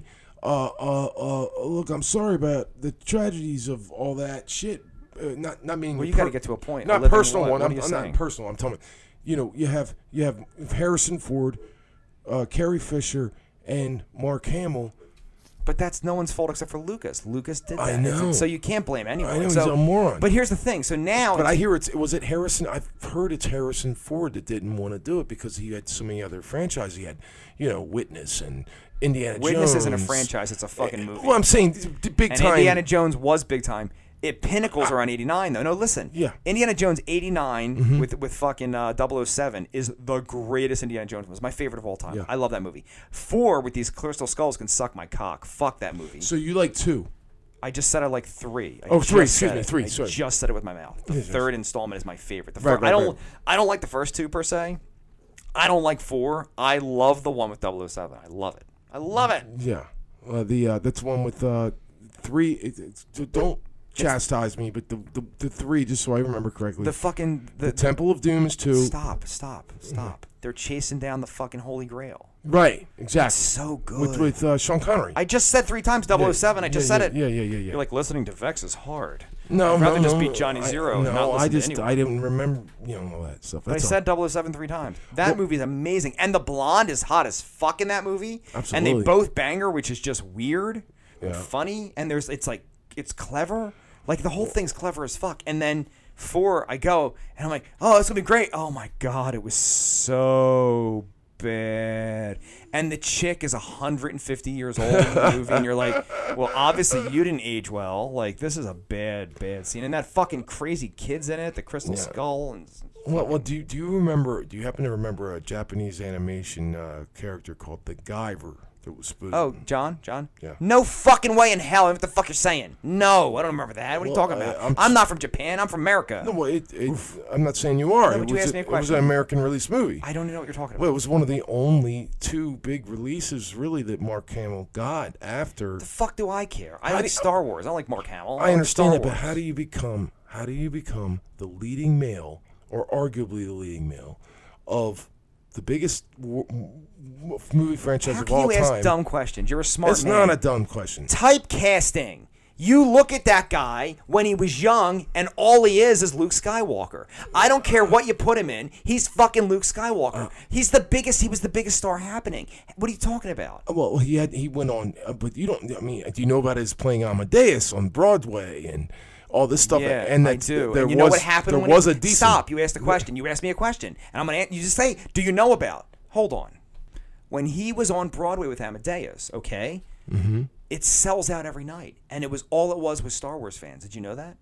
Look, I'm sorry about the tragedies of all that shit. Not meaning. Well, you got to get to a point. Not A living personal what? one. What I'm are you not saying? personal. I'm telling you. You have Harrison Ford, Carrie Fisher, and Mark Hamill. But that's no one's fault except for Lucas. Lucas did that. I know. So you can't blame anyone. I know, so, he's a moron. But here's the thing. So now, But I hear was it Harrison? I've heard it's Harrison Ford that didn't want to do it because he had so many other franchises. He had, Witness and Indiana Jones. Witness isn't a franchise; it's a fucking movie. Well, I'm saying big and time. Indiana Jones was big time. It pinnacles are on 89 though. No, listen. Yeah. Indiana Jones 89 with fucking 007 is the greatest Indiana Jones movie. It's my favorite of all time. Yeah. I love that movie. 4 with these crystal skulls can suck my cock. Fuck that movie. So you like 2? I just said I like 3. Oh, 3, just said excuse me, it. 3, I sorry. just said it with my mouth. The Yes, yes. third installment is my favorite. Right, I don't right. I don't like the first 2 per se. I don't like 4. I love the one with 007. I love it. I love it. Yeah. That's one with 3. Don't chastise me, but the 3, just so I remember correctly. The fucking the Temple of Doom is 2. Stop. They're chasing down the fucking Holy Grail. Right. Exactly. It's so good. With Sean Connery. I just said 3 times 007. I just said it. Yeah. You're like, listening to Vex is hard. No, I'd rather no, just no, beat Johnny Zero and not listen to anyone. I didn't remember, all that stuff. But I That's said 007 3 times. That movie is amazing. And the blonde is hot as fuck in that movie. Absolutely. And they both bang her, which is just weird and Yeah. funny. And it's clever. Like, the whole thing's clever as fuck. And then 4, I go, and I'm like, oh, it's going to be great. Oh, my God. It was so bad. And the chick is 150 years old in the movie. And you're like, well, obviously you didn't age well. Like, this is a bad scene. And that fucking crazy kid's in it, the Crystal Skull. And Well, do you happen to remember a Japanese animation character called the Guyver? It was supposed. Oh, John? Yeah. No fucking way in hell. What the fuck you're saying? No, I don't remember that. What are you talking about? I'm not from Japan. I'm from America. No, well, I'm not saying you are. No, but you asked me a It was question. an American release movie. I don't know what you're talking Well, it about. was one of the only 2 big releases, really, that Mark Hamill got after. The fuck do I care? I like Star Wars. I don't like Mark Hamill. I understand like it, but Star how Wars. do you become the leading male, or arguably the leading male, of the biggest movie franchise How of can all you ask time? dumb questions? You're a smart It's man. not a dumb question. Typecasting. You look at that guy when he was young, and all he is Luke Skywalker. I don't care what you put him in. He's fucking Luke Skywalker. He's the biggest. He was the biggest star happening. What are you talking about? Well, he went on, but you don't. I mean, do you know about his playing Amadeus on Broadway and all this stuff? Yeah, and I do. There And you know what happened? There when was he, a decent. Stop. You asked a question. You asked me a question, and I'm gonna. You just say, "Do you know about?" Hold on. When he was on Broadway with Amadeus, okay, it sells out every night, and it was Star Wars fans. Did you know that?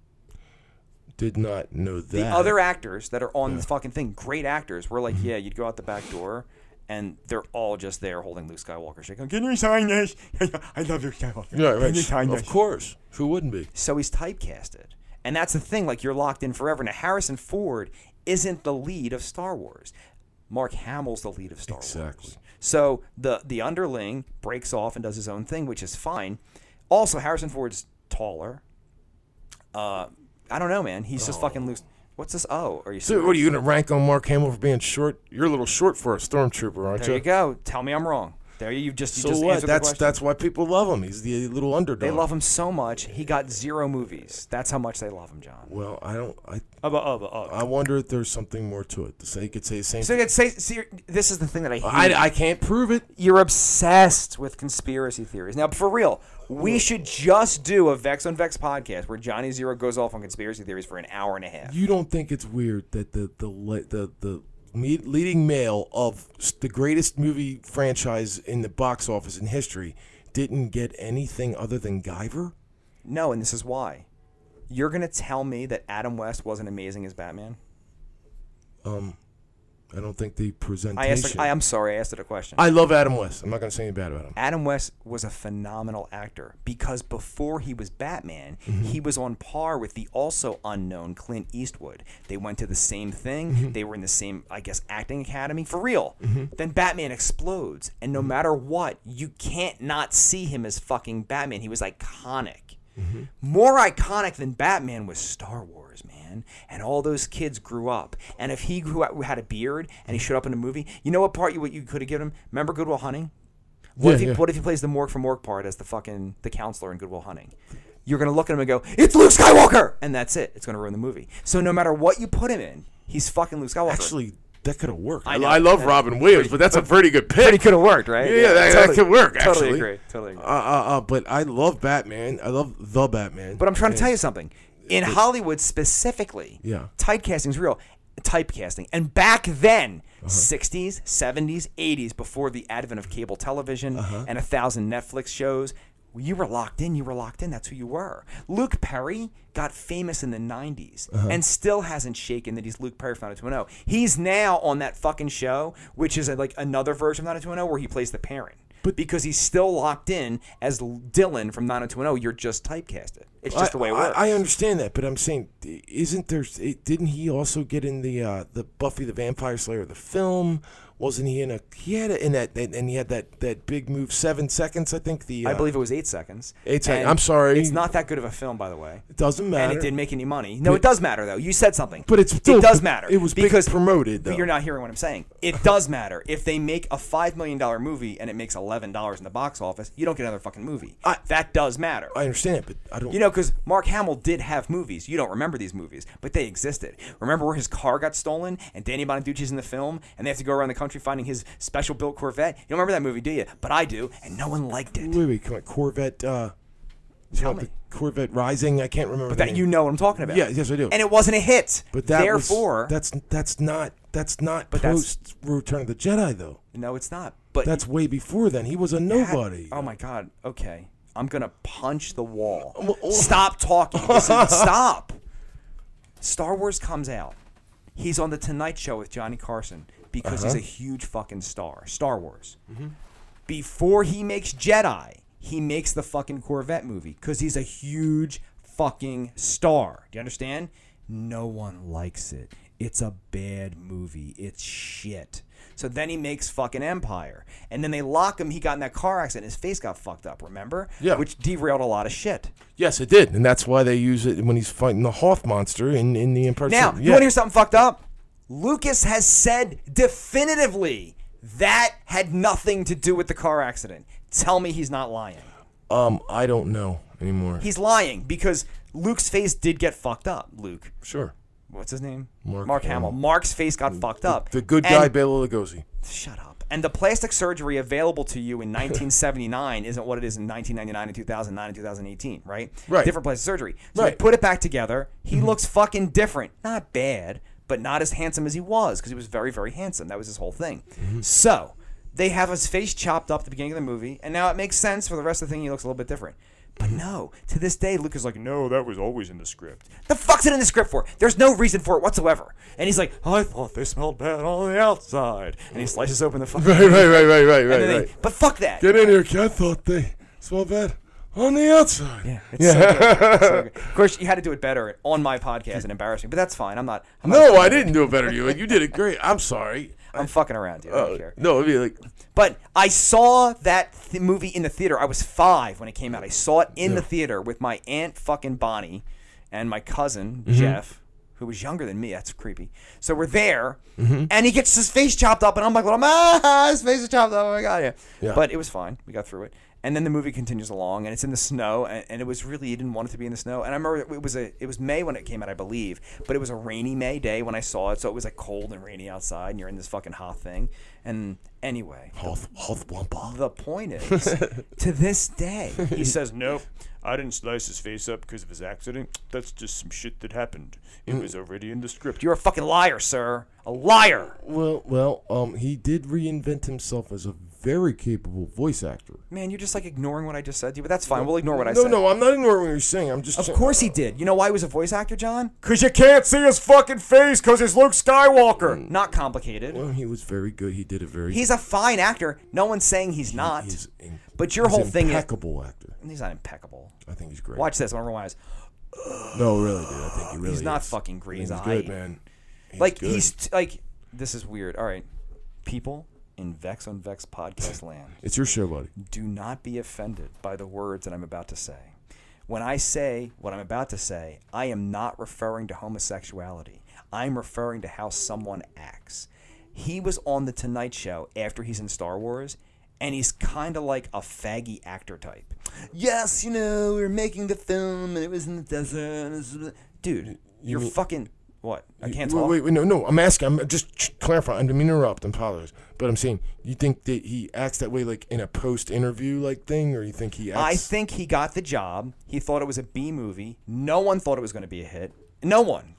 Did not know that. The other actors that are on the fucking thing, great actors, were like, yeah, you'd go out the back door, and they're all just there holding Luke Skywalker, shaking, can you sign this? I love Luke Skywalker. Yeah, Can you sign right. this? Of course. Who wouldn't be? So he's typecasted. And that's the thing, like, you're locked in forever. Now, Harrison Ford isn't the lead of Star Wars. Mark Hamill's the lead of Star Exactly. Wars. So the underling breaks off and does his own thing, which is fine. Also, Harrison Ford's taller. I don't know, man. He's just fucking loose. What's this? Oh, are you So, serious? what are you going to rank on Mark Hamill for being short? You're a little short for a stormtrooper, aren't There you go. Tell me I'm wrong. There you just So just what? answered the question. That's why people love him. He's the little underdog. They love him so much. He got 0 movies. That's how much they love him, John. Well, I So wonder if there's something more to it. To say, you could say the same. you could say, see, this is the thing that I hate. I can't prove it. You're obsessed with conspiracy theories. Now, for real, we should just do a Vex on Vex podcast where Johnny Zero goes off on conspiracy theories for an hour and a half. You don't think it's weird that the leading male of the greatest movie franchise in the box office in history didn't get anything other than Guyver? No, and this is why. You're going to tell me that Adam West wasn't amazing as Batman? I don't think the presentation. I'm sorry, I asked it a question. I love Adam West. I'm not going to say anything bad about him. Adam West was a phenomenal actor because before he was Batman, he was on par with the also unknown Clint Eastwood. They went to the same thing. They were in the same, I guess, acting academy. For real. Then Batman explodes. And no matter what, you can't not see him as fucking Batman. He was iconic. More iconic than Batman was Star Wars, man. And all those kids grew up. And if he had a beard and he showed up in a movie, you know what part you could have given him? Remember Good Will Hunting? What if he plays the Mork from Mork part as the counselor in Good Will Hunting? You're going to look at him and go, it's Luke Skywalker! And that's it. It's going to ruin the movie. So no matter what you put him in, he's fucking Luke Skywalker. Actually, that could have worked. I know. I love Robin Williams, but that's a pretty good pick. But he could have worked, right? Yeah, that could work, Totally actually. agree. Totally agree. But I love Batman. I love the Batman. But I'm trying to tell you something. In Hollywood specifically, Yeah. typecasting is real. Typecasting. And back then, 60s, 70s, 80s, before the advent of cable television and 1,000 Netflix shows, you were locked in. You were locked in. That's who you were. Luke Perry got famous in the 90s and still hasn't shaken that he's Luke Perry from 90210. He's now on that fucking show, which is like another version of 90210 where he plays the parent. But because he's still locked in as Dylan from 90210, you're just typecasted. It's just the way it works. I understand that, but I'm saying, isn't there? Didn't he also get in the Buffy the Vampire Slayer the film? Wasn't he in a? He had in that, and he had that big move, 7 seconds. I think I believe it was 8 seconds. 8 seconds. And I'm sorry. It's not that good of a film, by the way. It doesn't matter. And it didn't make any money. No, it does matter, though. You said something. But it does matter. It was because big promoted, though. But you're not hearing what I'm saying. It does matter. If they make a $5 million movie and it makes $11 in the box office, you don't get another fucking movie. That does matter. I understand it, but I don't. You know, because Mark Hamill did have movies. You don't remember these movies, but they existed. Remember where his car got stolen and Danny Bonaducci's in the film and they have to go around the country finding his special built Corvette? You don't remember that movie, do you? But I do, and no one liked it. Wait, come on, Corvette. Tell me. Corvette Rising. I can't remember. But the that name. you know what I'm talking about. Yeah, yes, I do. And it wasn't a hit. But that therefore, that's not But post Return of the Jedi though. no, it's not. But That's way before then. He was a nobody. Oh my God. Okay, I'm gonna punch the wall. Well, Stop talking. Stop. Star Wars comes out. He's on the Tonight Show with Johnny Carson because he's a huge fucking star. Star Wars. before he makes Jedi, he makes the fucking Corvette movie because he's a huge fucking star. Do you understand? No one likes it. It's a bad movie. It's shit. So then he makes fucking Empire. And then they lock him. He got in that car accident. His face got fucked up, remember? Yeah. Which derailed a lot of shit. Yes, it did. And that's why they use it when he's fighting the Hoth monster in the Empire. Now, you want to hear something fucked up? Lucas has said definitively that had nothing to do with the car accident. Tell me he's not lying. I don't know anymore. He's lying because Luke's face did get fucked up, Luke. Sure. What's his name? Mark Hamill. Mark's face got fucked up. The good guy, Bela Lugosi. Shut up. And the plastic surgery available to you in 1979 isn't what it is in 1999 and 2009 and 2018, right? Right. Different plastic surgery. So Right. they put it back together. He looks fucking different. Not bad, but not as handsome as he was because he was very, very handsome. That was his whole thing. So they have his face chopped up at the beginning of the movie, and now it makes sense for the rest of the thing. He looks a little bit different. But no, to this day, Luke is like, no, that was always in the script. The fuck's it in the script for? There's no reason for it whatsoever. And he's like, I thought they smelled bad on the outside. And he slices open the fucking Right. And then they- Right. But fuck that. Get in here, kid. I thought they smelled bad on the outside. Yeah, it's so good. It's so good. Of course, you had to do it better on my podcast and embarrass me, but that's fine. I'm not No, I didn't do it better than you. You did it great. I'm sorry. I'm fucking around, dude. I don't care. No, it'd be like, But I saw that movie in the theater. I was 5 when it came out. I saw it in the theater with my aunt fucking Bonnie and my cousin Jeff, who was younger than me. That's creepy. So we're there, and he gets his face chopped up, and I'm like, his face is chopped up. Oh my god, yeah. But it was fine. We got through it. And then the movie continues along, and it's in the snow, and it was really, you didn't want it to be in the snow. And I remember it was May when it came out, I believe, but it was a rainy May day when I saw it, so it was like cold and rainy outside, and you're in this fucking hot thing. And anyway, the point is, to this day, He says, nope, I didn't slice his face up because of his accident. That's just some shit that happened. It was already in the script. you're a fucking liar, sir. A liar. well, he did reinvent himself as a very capable voice actor. Man, you're just like ignoring what I just said to you, but that's fine. We'll ignore what I No, said. no, I'm not ignoring what you're saying. I'm just Of saying, course he did. You know why he was a voice actor, John? Because you can't see his fucking face because he's Luke Skywalker. Not complicated. Well, he was very good. He did a very. He's a fine actor. No one's saying he's not. He's But your whole thing is... impeccable actor. He's not impeccable. I think he's great. Watch this. I don't remember why. No, really, dude. I think he really. He's not is. fucking great. He's He's good, aight. man. He's like, this is weird. All right. People in Vex on Vex podcast land, It's your show, buddy. do not be offended by the words that I'm about to say. When I say what I'm about to say, I am not referring to homosexuality. I'm referring to how someone acts. He was on The Tonight Show after he's in Star Wars, and he's kind of like a faggy actor type. Yes, we were making the film, and it was in the desert. Dude, you're fucking... What? I can't talk? Wait, no. I'm asking. I'm just clarifying. I didn't mean to interrupt. I apologize. But I'm saying, you think that he acts that way, like in a post-interview like thing, or you think he acts? I think he got the job. He thought it was a B movie. No one thought it was going to be a hit. No one.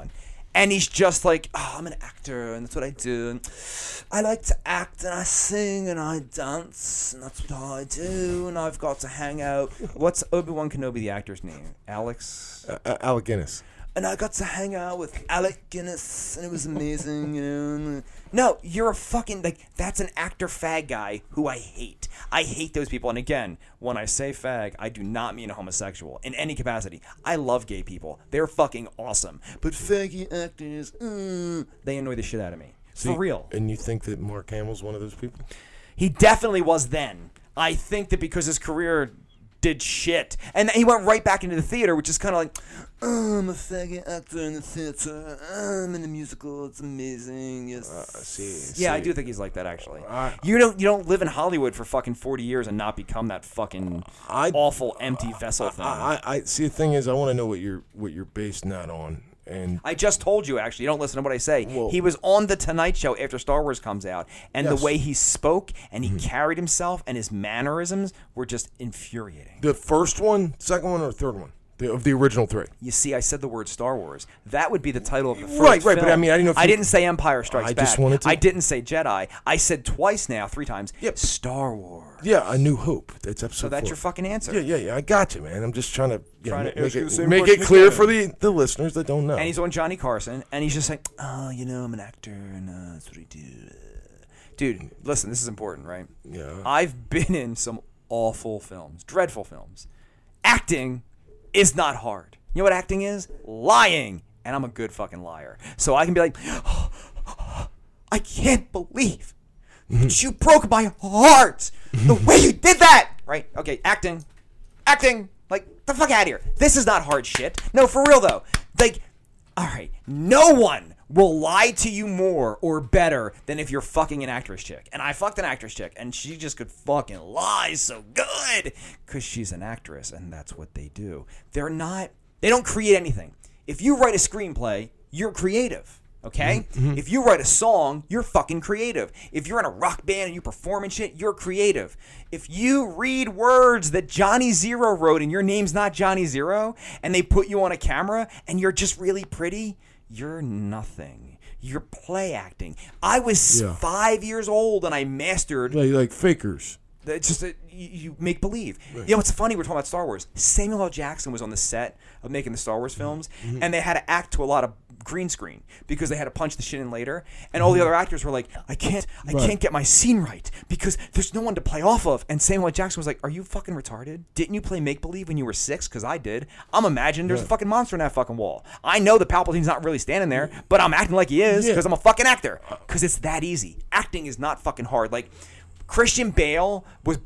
And he's just like, oh, I'm an actor, and that's what I do. And I like to act, and I sing, and I dance, and that's what I do. And I've got to hang out. What's Obi-Wan Kenobi, the actor's name? Alex? Alec Guinness. And I got to hang out with Alec Guinness, and it was amazing, No, you're a fucking, that's an actor fag guy who I hate. I hate those people. And again, when I say fag, I do not mean a homosexual in any capacity. I love gay people. They're fucking awesome. But faggy actors, they annoy the shit out of me. For real. And you think that Mark Hamill's one of those people? He definitely was then. I think that because his career did shit. And he went right back into the theater, which is kind of like, I'm a faggot actor in the theater. I'm in the musical. It's amazing. Yes. I do think he's like that, actually. You don't live in Hollywood for fucking 40 years and not become that fucking awful empty vessel thing. I see. The thing is, I want to know what you're basing that on. And I just told you, actually. You don't listen to what I say. Well, he was on The Tonight Show after Star Wars comes out, and Yes. the way he spoke and he carried himself and his mannerisms were just infuriating. the first one, second one, or third one of the original 3. You see, I said the word Star Wars. That would be the title of the first Right, film. but I mean, I didn't know if I you- didn't say Empire Strikes I Back. just wanted to- I didn't say Jedi. I said twice now, 3 times, Star Wars. Yeah, A New Hope. That's episode So that's 4. your fucking answer. Yeah. I got you, man. I'm just trying to, Trying to make ask you the it same make question it clear again. for the listeners that don't know. And he's on Johnny Carson, and he's just like, I'm an actor, and that's what I do. Dude, listen, this is important, right? Yeah. I've been in some awful films, dreadful films. Acting is not hard. You know what acting is? Lying. And I'm a good fucking liar. So I can be like, I can't believe that you broke my heart the way you did that. Right? Okay, acting. Like, the fuck out of here. This is not hard shit. No, for real though. Like, all right, no one will lie to you more or better than if you're fucking an actress chick. And I fucked an actress chick, and she just could fucking lie so good because she's an actress, and that's what they do. They don't create anything. If you write a screenplay, you're creative. Okay? Mm-hmm. If you write a song, you're fucking creative. If you're in a rock band and you perform and shit, you're creative. If you read words that Johnny Zero wrote and your name's not Johnny Zero, and they put you on a camera and you're just really pretty, you're nothing. You're play acting. I was 5 years old and I mastered... Like fakers. It's just you make believe. Right. You know what's funny? We're talking about Star Wars. Samuel L. Jackson was on the set of making the Star Wars films, and they had to act to a lot of green screen because they had to punch the shit in later. And all the other actors were like, I can't get my scene right because there's no one to play off of. And Samuel L. Jackson was like, are you fucking retarded? Didn't you play make believe when you were 6? Because I did. I'm imagining there's a fucking monster in that fucking wall. I know that Palpatine's not really standing there, but I'm acting like he is because I'm a fucking actor. Because it's that easy. Acting is not fucking hard. Like, Christian Bale was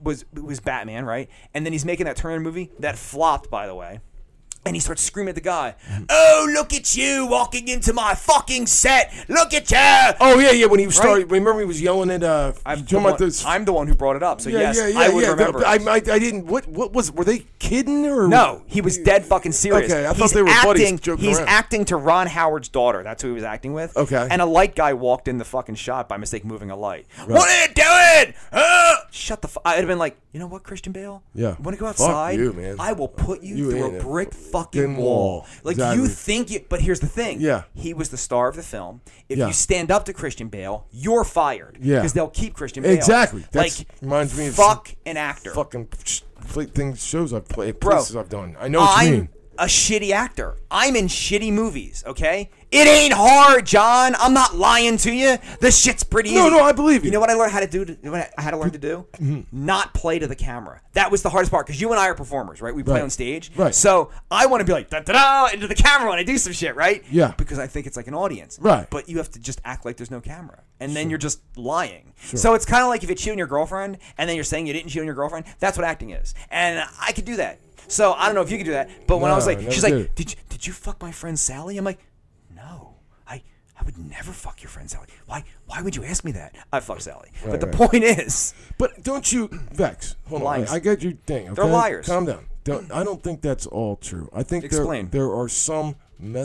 Batman, right? And then he's making that Turner movie that flopped, by the way. And he starts screaming at the guy, "Oh, look at you walking into my fucking set! Look at you!" Oh yeah. When he started, remember he was yelling at. I'm the one who brought it up. So yes, I would remember. I didn't. What was? Were they kidding or? No, he was dead fucking serious. Okay, I thought they were buddies joking He's around. acting to Ron Howard's daughter. That's who he was acting with. Okay. And a light guy walked in the fucking shot by mistake, moving a light. Right. What are you doing? Shut the. I'd have been like, you know what, Christian Bale? Yeah. Want to go outside? Fuck you, man. I will put you through a brick fucking wall. Like exactly. you think you, but here's the thing. Yeah. He was the star of the film. If you stand up to Christian Bale, you're fired. Yeah. Because they'll keep Christian Bale. Exactly. That like, reminds me of fuck an actor. Fucking things, shows I've played, Bro, places I've done. I know what you mean. I'm a shitty actor. I'm in shitty movies, okay? It ain't hard, John. I'm not lying to you. This shit's pretty easy. No, I believe you. You know what I learned how to do? I had to learn to do? Not play to the camera. That was the hardest part because you and I are performers, right? We play on stage. Right. So I want to be like, da-da-da, into the camera when I do some shit, right? Yeah. Because I think it's like an audience. Right. But you have to just act like there's no camera. And then you're just lying. Sure. So it's kind of like if you cheat on your girlfriend and then you're saying you didn't cheat on your girlfriend. That's what acting is. And I could do that. So I don't know if you could do that. But when I was like, she's like, did you fuck my friend Sally? I'm like, no. I would never fuck your friend Sally. Why would you ask me that? I fuck Sally. But the point is... But don't you... Vex, hold on. I get your thing. Okay? They're liars. Calm down. I don't think that's all true. I think there are some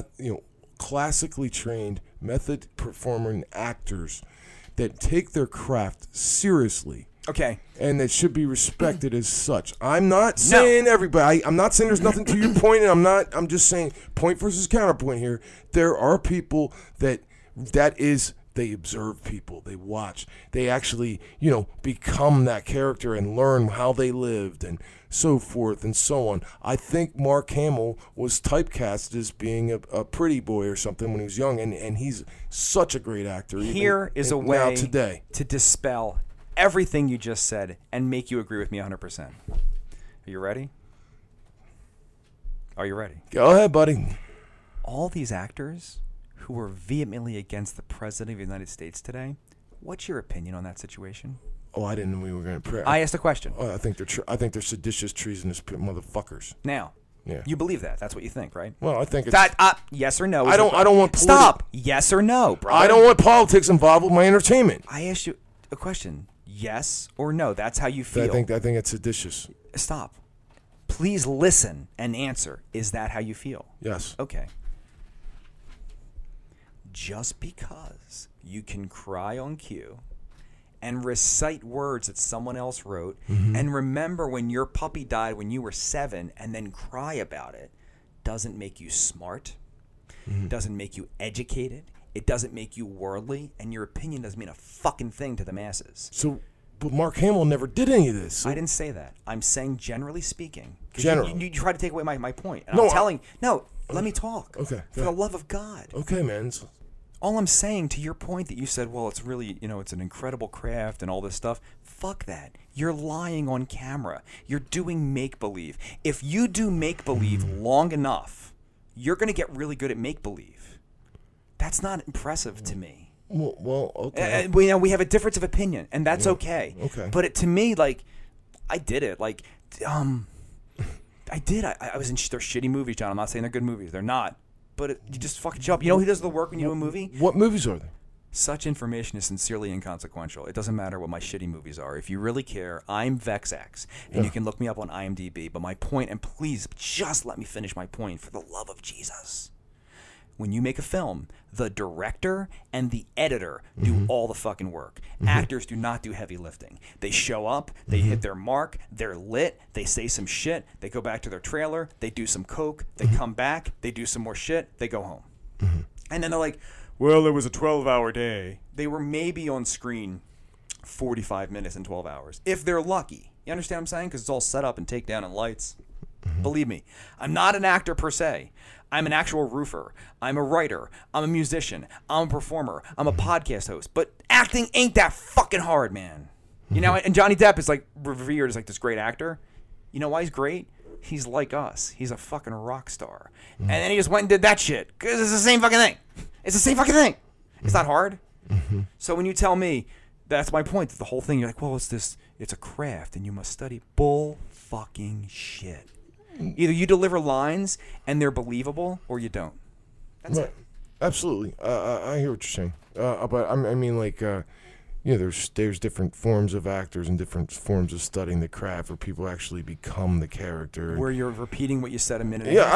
classically trained method performing actors that take their craft seriously. Okay. And that should be respected as such. I'm not saying everybody. I'm not saying there's nothing to your point, and I'm just saying point versus counterpoint here. There are people that is they observe people, they watch, they actually become that character and learn how they lived and so forth and so on. I think Mark Hamill was typecast as being a pretty boy or something when he was young, and he's such a great actor. Here is a way today to dispel everything you just said and make you agree with me 100%. Are you ready? Are you ready? Go ahead, buddy. All these actors who are vehemently against the President of the United States today, what's your opinion on that situation? Oh, I didn't know we were going to pray. I asked a question. Oh, I think they're seditious, treasonous motherfuckers. Now, you believe that? That's what you think, right? Well, I think it's that. Yes or no? I don't want. Stop. Yes or no, bro? I don't want politics involved with my entertainment. I asked you a question. Yes or no? That's how you feel. I think it's seditious. Stop. Please listen and answer. Is that how you feel? Yes. Okay. Just because you can cry on cue and recite words that someone else wrote and remember when your puppy died when you were 7 and then cry about it doesn't make you smart, doesn't make you educated, it doesn't make you worldly, and your opinion doesn't mean a fucking thing to the masses. So, but Mark Hamill never did any of this. So. I didn't say that. I'm saying generally speaking. Generally. You try to take away my point. And I'm telling... No, let me talk. Okay. For the love of God. Okay, man. All I'm saying, to your point that you said, well, it's really, it's an incredible craft and all this stuff. Fuck that. You're lying on camera. You're doing make-believe. If you do make-believe long enough, you're going to get really good at make-believe. That's not impressive to me. Well, okay. We have a difference of opinion, and that's okay. Okay. But to me, like, I did it. Like, I did. I was in their shitty movies, John. I'm not saying they're good movies. They're not. But you just fucking show up. You know who does the work when you do a movie? What movies are they? Such information is sincerely inconsequential. It doesn't matter what my shitty movies are. If you really care, I'm VexX, and you can look me up on IMDb. But my point, and please just let me finish my point for the love of Jesus. When you make a film, the director and the editor do all the fucking work. Actors do not do heavy lifting. They show up, they hit their mark, they're lit, they say some shit, they go back to their trailer, they do some coke, they come back, they do some more shit, they go home. And then they're like, well, it was a 12-hour day. They were maybe on screen 45 minutes in 12 hours, if they're lucky. You understand what I'm saying? Because it's all set up and takedown and lights. Believe me, I'm not an actor per se. I'm an actual roofer. I'm a writer. I'm a musician. I'm a performer. I'm a podcast host. But acting ain't that fucking hard, man. You know, and Johnny Depp is like revered as like this great actor. You know why he's great? He's like us. He's a fucking rock star. And then he just went and did that shit. Because it's the same fucking thing. It's the same fucking thing. It's not hard. So when you tell me, that's my point, that the whole thing, you're like, well, it's a craft and you must study. Bull fucking shit. Either you deliver lines and they're believable, or you don't. That's it. Absolutely. I hear what you're saying. But I mean, like, there's different forms of actors and different forms of studying the craft where people actually become the character. Where you're repeating what you said a minute ago. Yeah,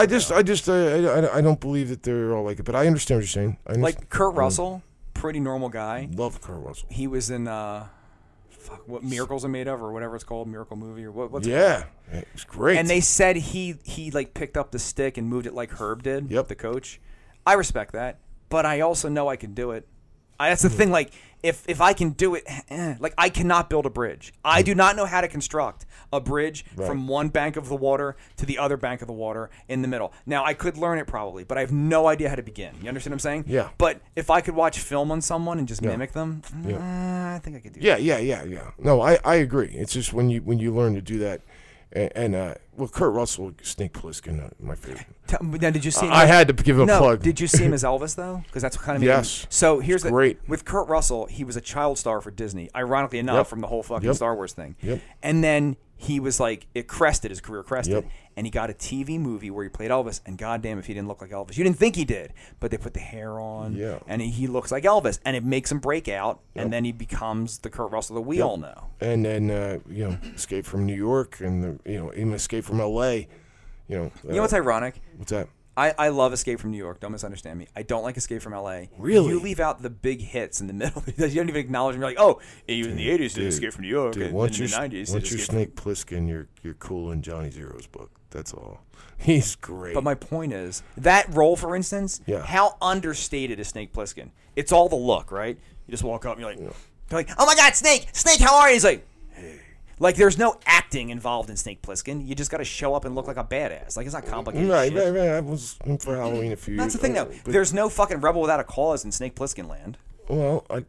I don't believe that they're all like it, but I understand what you're saying. Like Kurt Russell, pretty normal guy. Love Kurt Russell. He was in what Miracles Are Made Of, or whatever it's called, Miracle Movie, or what's it called? It was great. And they said he like picked up the stick and moved it like Herb did, the coach. I respect that, but I also know I can do it. That's the thing. Like, if I can do it, like, I cannot build a bridge. I do not know how to construct a bridge from one bank of the water to the other bank of the water in the middle. Now, I could learn it probably, but I have no idea how to begin. You understand what I'm saying? Yeah. But if I could watch film on someone and just mimic them, I think I could do that. Yeah. No, I agree. It's just when you learn to do that. And well, Kurt Russell, Snake Plissken, my favorite. Now, did you see him? I had to give him a plug. Did you see him as Elvis, though? Because that's kind of yes. So here's great. With Kurt Russell, he was a child star for Disney. Ironically enough, from the whole fucking Star Wars thing. And then he was like, his career crested, and he got a TV movie where he played Elvis. And goddamn, if he didn't look like Elvis, you didn't think he did, but they put the hair on, and he looks like Elvis, and it makes him break out, and then he becomes the Kurt Russell that we all know. And then Escape from New York, and even Escape from L.A. You know what's ironic? What's that? I love Escape from New York. Don't misunderstand me. I don't like Escape from L.A. Really? You leave out the big hits in the middle. You don't even acknowledge them. You're like, oh, he was in the 80s, did Escape from New York. Dude, and in the 90s, once you're Snake Plissken, you're cool in Johnny Zero's book. That's all. He's great. But my point is, that role, for instance, how understated is Snake Plissken? It's all the look, right? You just walk up and you're like, oh my God, Snake, how are you? He's like, hey. Like, there's no acting involved in Snake Plissken. You just got to show up and look like a badass. Like, it's not complicated shit. Right. I was for Halloween a few years ago. That's the thing, though. There's no fucking Rebel Without a Cause in Snake Plissken land. Well, what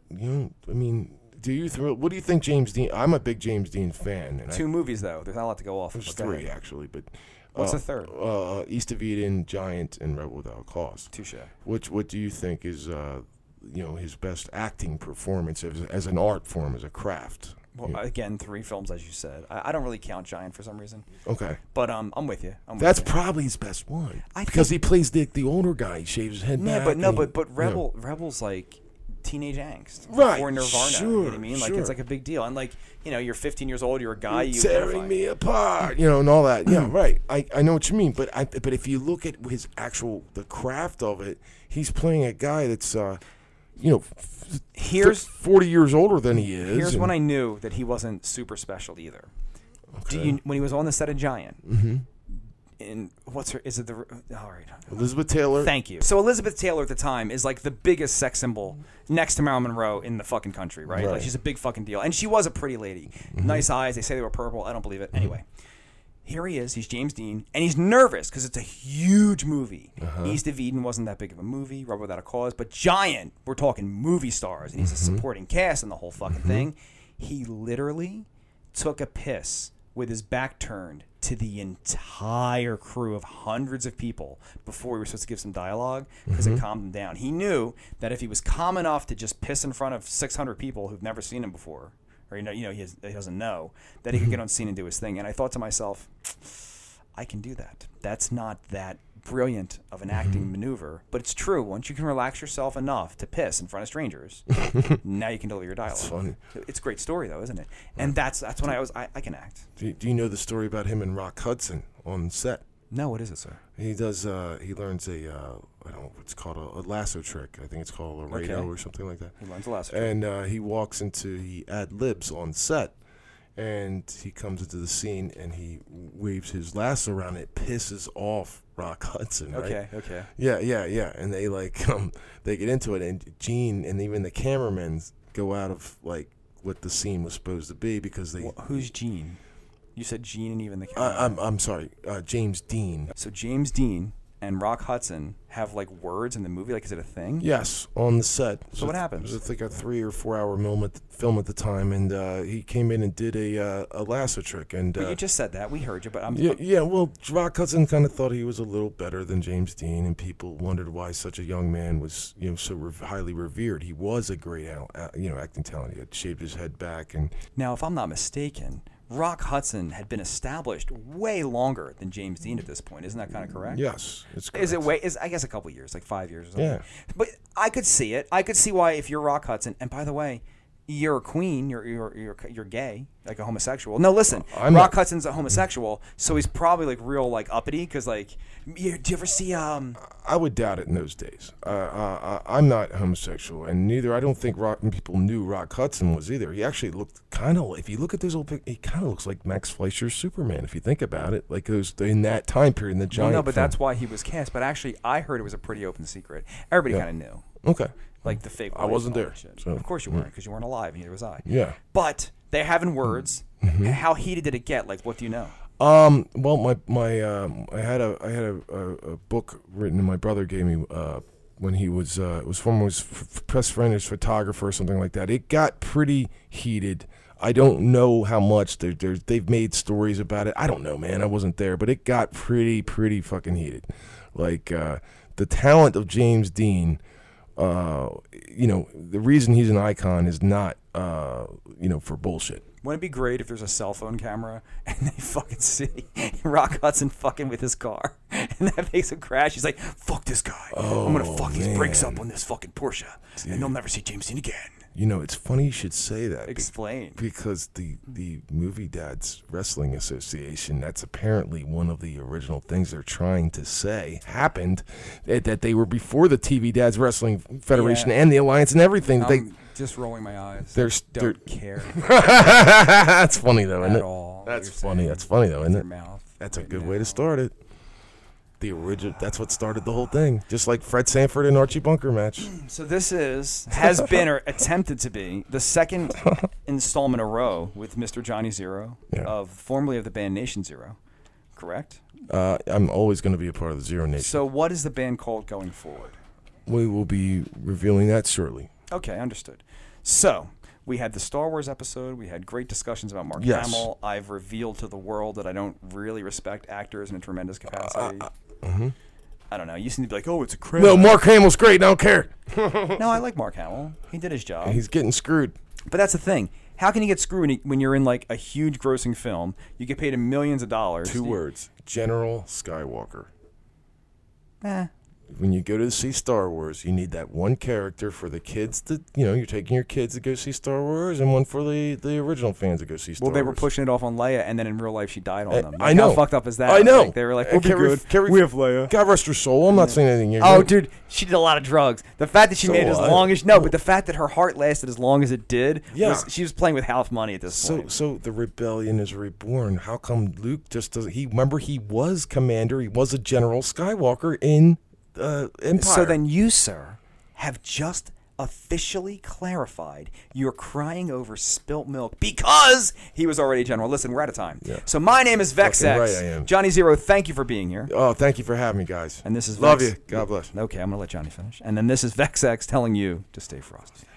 do you think James Dean? I'm a big James Dean fan. And 2 movies, though. There's not a lot to go off. There's 3, actually. But what's the third? East of Eden, Giant, and Rebel Without a Cause. Touche. What do you think is his best acting performance as an art form, as a craft? Well, again, 3 films, as you said. I don't really count Giant for some reason. Okay. But I'm with you. That's probably his best one. Because he plays the older guy. He shaves his head back. But Rebel's like teenage angst. Right. Or Nirvana. Sure, you know what I mean? Like, it's like a big deal. And like, you're 15 years old, you're a guy. You're tearing me apart. And all that. Yeah, right. I know what you mean. But if you look at the craft of it, he's playing a guy that's, here's 40 years older than he is. Here's when I knew that he wasn't super special either. Okay. When he was on the set of Giant, in all right, Elizabeth Taylor. Thank you. So Elizabeth Taylor at the time is like the biggest sex symbol next to Marilyn Monroe in the fucking country, right? Like, she's a big fucking deal, and she was a pretty lady, nice eyes. They say they were purple. I don't believe it. Anyway, here he is. He's James Dean, and he's nervous because it's a huge movie. East of Eden wasn't that big of a movie, Rebel Without a Cause, but giant. We're talking movie stars, and he's a supporting cast in the whole fucking thing. He literally took a piss with his back turned to the entire crew of hundreds of people before we were supposed to give some dialogue because it calmed him down. He knew that if he was calm enough to just piss in front of 600 people who've never seen him before, or he doesn't know, that he could get on scene and do his thing. And I thought to myself, I can do that. That's not that brilliant of an acting maneuver, but it's true. Once you can relax yourself enough to piss in front of strangers, now you can deliver your dialogue. That's funny. It's a great story, though, isn't it? And that's when I can act. Do you know the story about him and Rock Hudson on set? No, what is it, sir? He does. He learns I don't know what's called a lasso trick. I think it's called a Laredo or something like that. He learns a lasso trick. And he ad-libs on set. And he comes into the scene and he waves his lasso around. It pisses off Rock Hudson, right? Okay. Yeah. And they they get into it, and Gene and even the cameramen go out of like what the scene was supposed to be because they. Who's Gene? You said Gene and even the cameraman. I'm sorry, James Dean. So James Dean and Rock Hudson have like words in the movie. Like, is it a thing? Yes, on the set. So what happens? It was like a 3 or 4 hour film at the time, and he came in and did a lasso trick. And but you just said that. We heard you, but I'm. Yeah. Well, Rock Hudson kind of thought he was a little better than James Dean, and people wondered why such a young man was, so highly revered. He was a great, acting talent. He had shaved his head back, and now, if I'm not mistaken, Rock Hudson had been established way longer than James Dean at this point. Isn't that kind of correct? Yes, it's correct. I guess a couple years, like 5 years or something. Yeah. But I could see it. I could see why if you're Rock Hudson, and by the way, you're a queen, you're gay, like a homosexual. No, listen, Rock Hudson's a homosexual, so he's probably like real like uppity because like, do you ever see I would doubt it in those days. I'm not homosexual, and neither. I don't think people knew Rock Hudson was either. He actually looked kind of. If you look at those old pictures, he kind of looks like Max Fleischer's Superman. If you think about it, like those in that time period in the giant. No, but film. that's why he was cast. But actually, I heard it was a pretty open secret. Everybody kind of knew. Okay. Like the fake. I wasn't there. So. Of course you weren't, because you weren't alive, and neither was I. Yeah. But they're having words. How heated did it get? Like, what do you know? Well, I had a book written, and my brother gave me when he was it was from his best friend, his photographer, or something like that. It got pretty heated. I don't know how much they've made stories about it. I don't know, man. I wasn't there, but it got pretty fucking heated. Like the talent of James Dean. The reason he's an icon is not, for bullshit. Wouldn't it be great if there's a cell phone camera and they fucking see Rock Hudson fucking with his car and that makes him crash? He's like, fuck this guy. I'm going to fuck his brakes up on this fucking Porsche. Dude. And they'll never see James Dean again. It's funny you should say that. Explain. Because the Movie Dads Wrestling Association, that's apparently one of the original things they're trying to say happened, that they were before the TV Dads Wrestling Federation and the Alliance and everything. I'm just rolling my eyes. Don't care. That's funny, though, isn't it? At all. That's funny. That's funny, though, isn't it? Mouth That's a good way to start it. The original. That's what started the whole thing. Just like Fred Sanford and Archie Bunker match. So this has been or attempted to be the second installment in a row with Mr. Johnny Zero formerly of the band Nation Zero, correct? I'm always going to be a part of the Zero Nation. So what is the band called going forward? We will be revealing that shortly. Okay, understood. So we had the Star Wars episode. We had great discussions about Mark Hamill. I've revealed to the world that I don't really respect actors in a tremendous capacity. I don't know. You seem to be like, oh, it's a crap. No, Mark Hamill's great. I don't care. No, I like Mark Hamill. He did his job. He's getting screwed. But that's the thing. How can you get screwed when you're in like a huge grossing film? You get paid millions of dollars. 2 words. General Skywalker. Eh. When you go to see Star Wars, you need that one character for the kids that, you're taking your kids to go see Star Wars, and one for the original fans to go see Star Wars. Well, they were pushing it off on Leia, and then in real life she died on them. Like, I know. How fucked up is that? I know. Like, they were like, we'll be good. We have Leia. God rest her soul. I'm not saying anything. Oh, dude, she did a lot of drugs. The fact that she made it as long as... No, but the fact that her heart lasted as long as it did, she was playing with half money at this point. So the rebellion is reborn. How come Luke just doesn't... Remember, he was commander. He was a General Skywalker in... Empire. So then you, sir, have just officially clarified you're crying over spilt milk because he was already general. Listen, we're out of time. Yeah. So my name is VexX. Right, I am. Johnny Zero, thank you for being here. Oh, thank you for having me, guys. And this is Love Vex- you. God bless. Okay, I'm going to let Johnny finish. And then this is VexX telling you to stay frosty.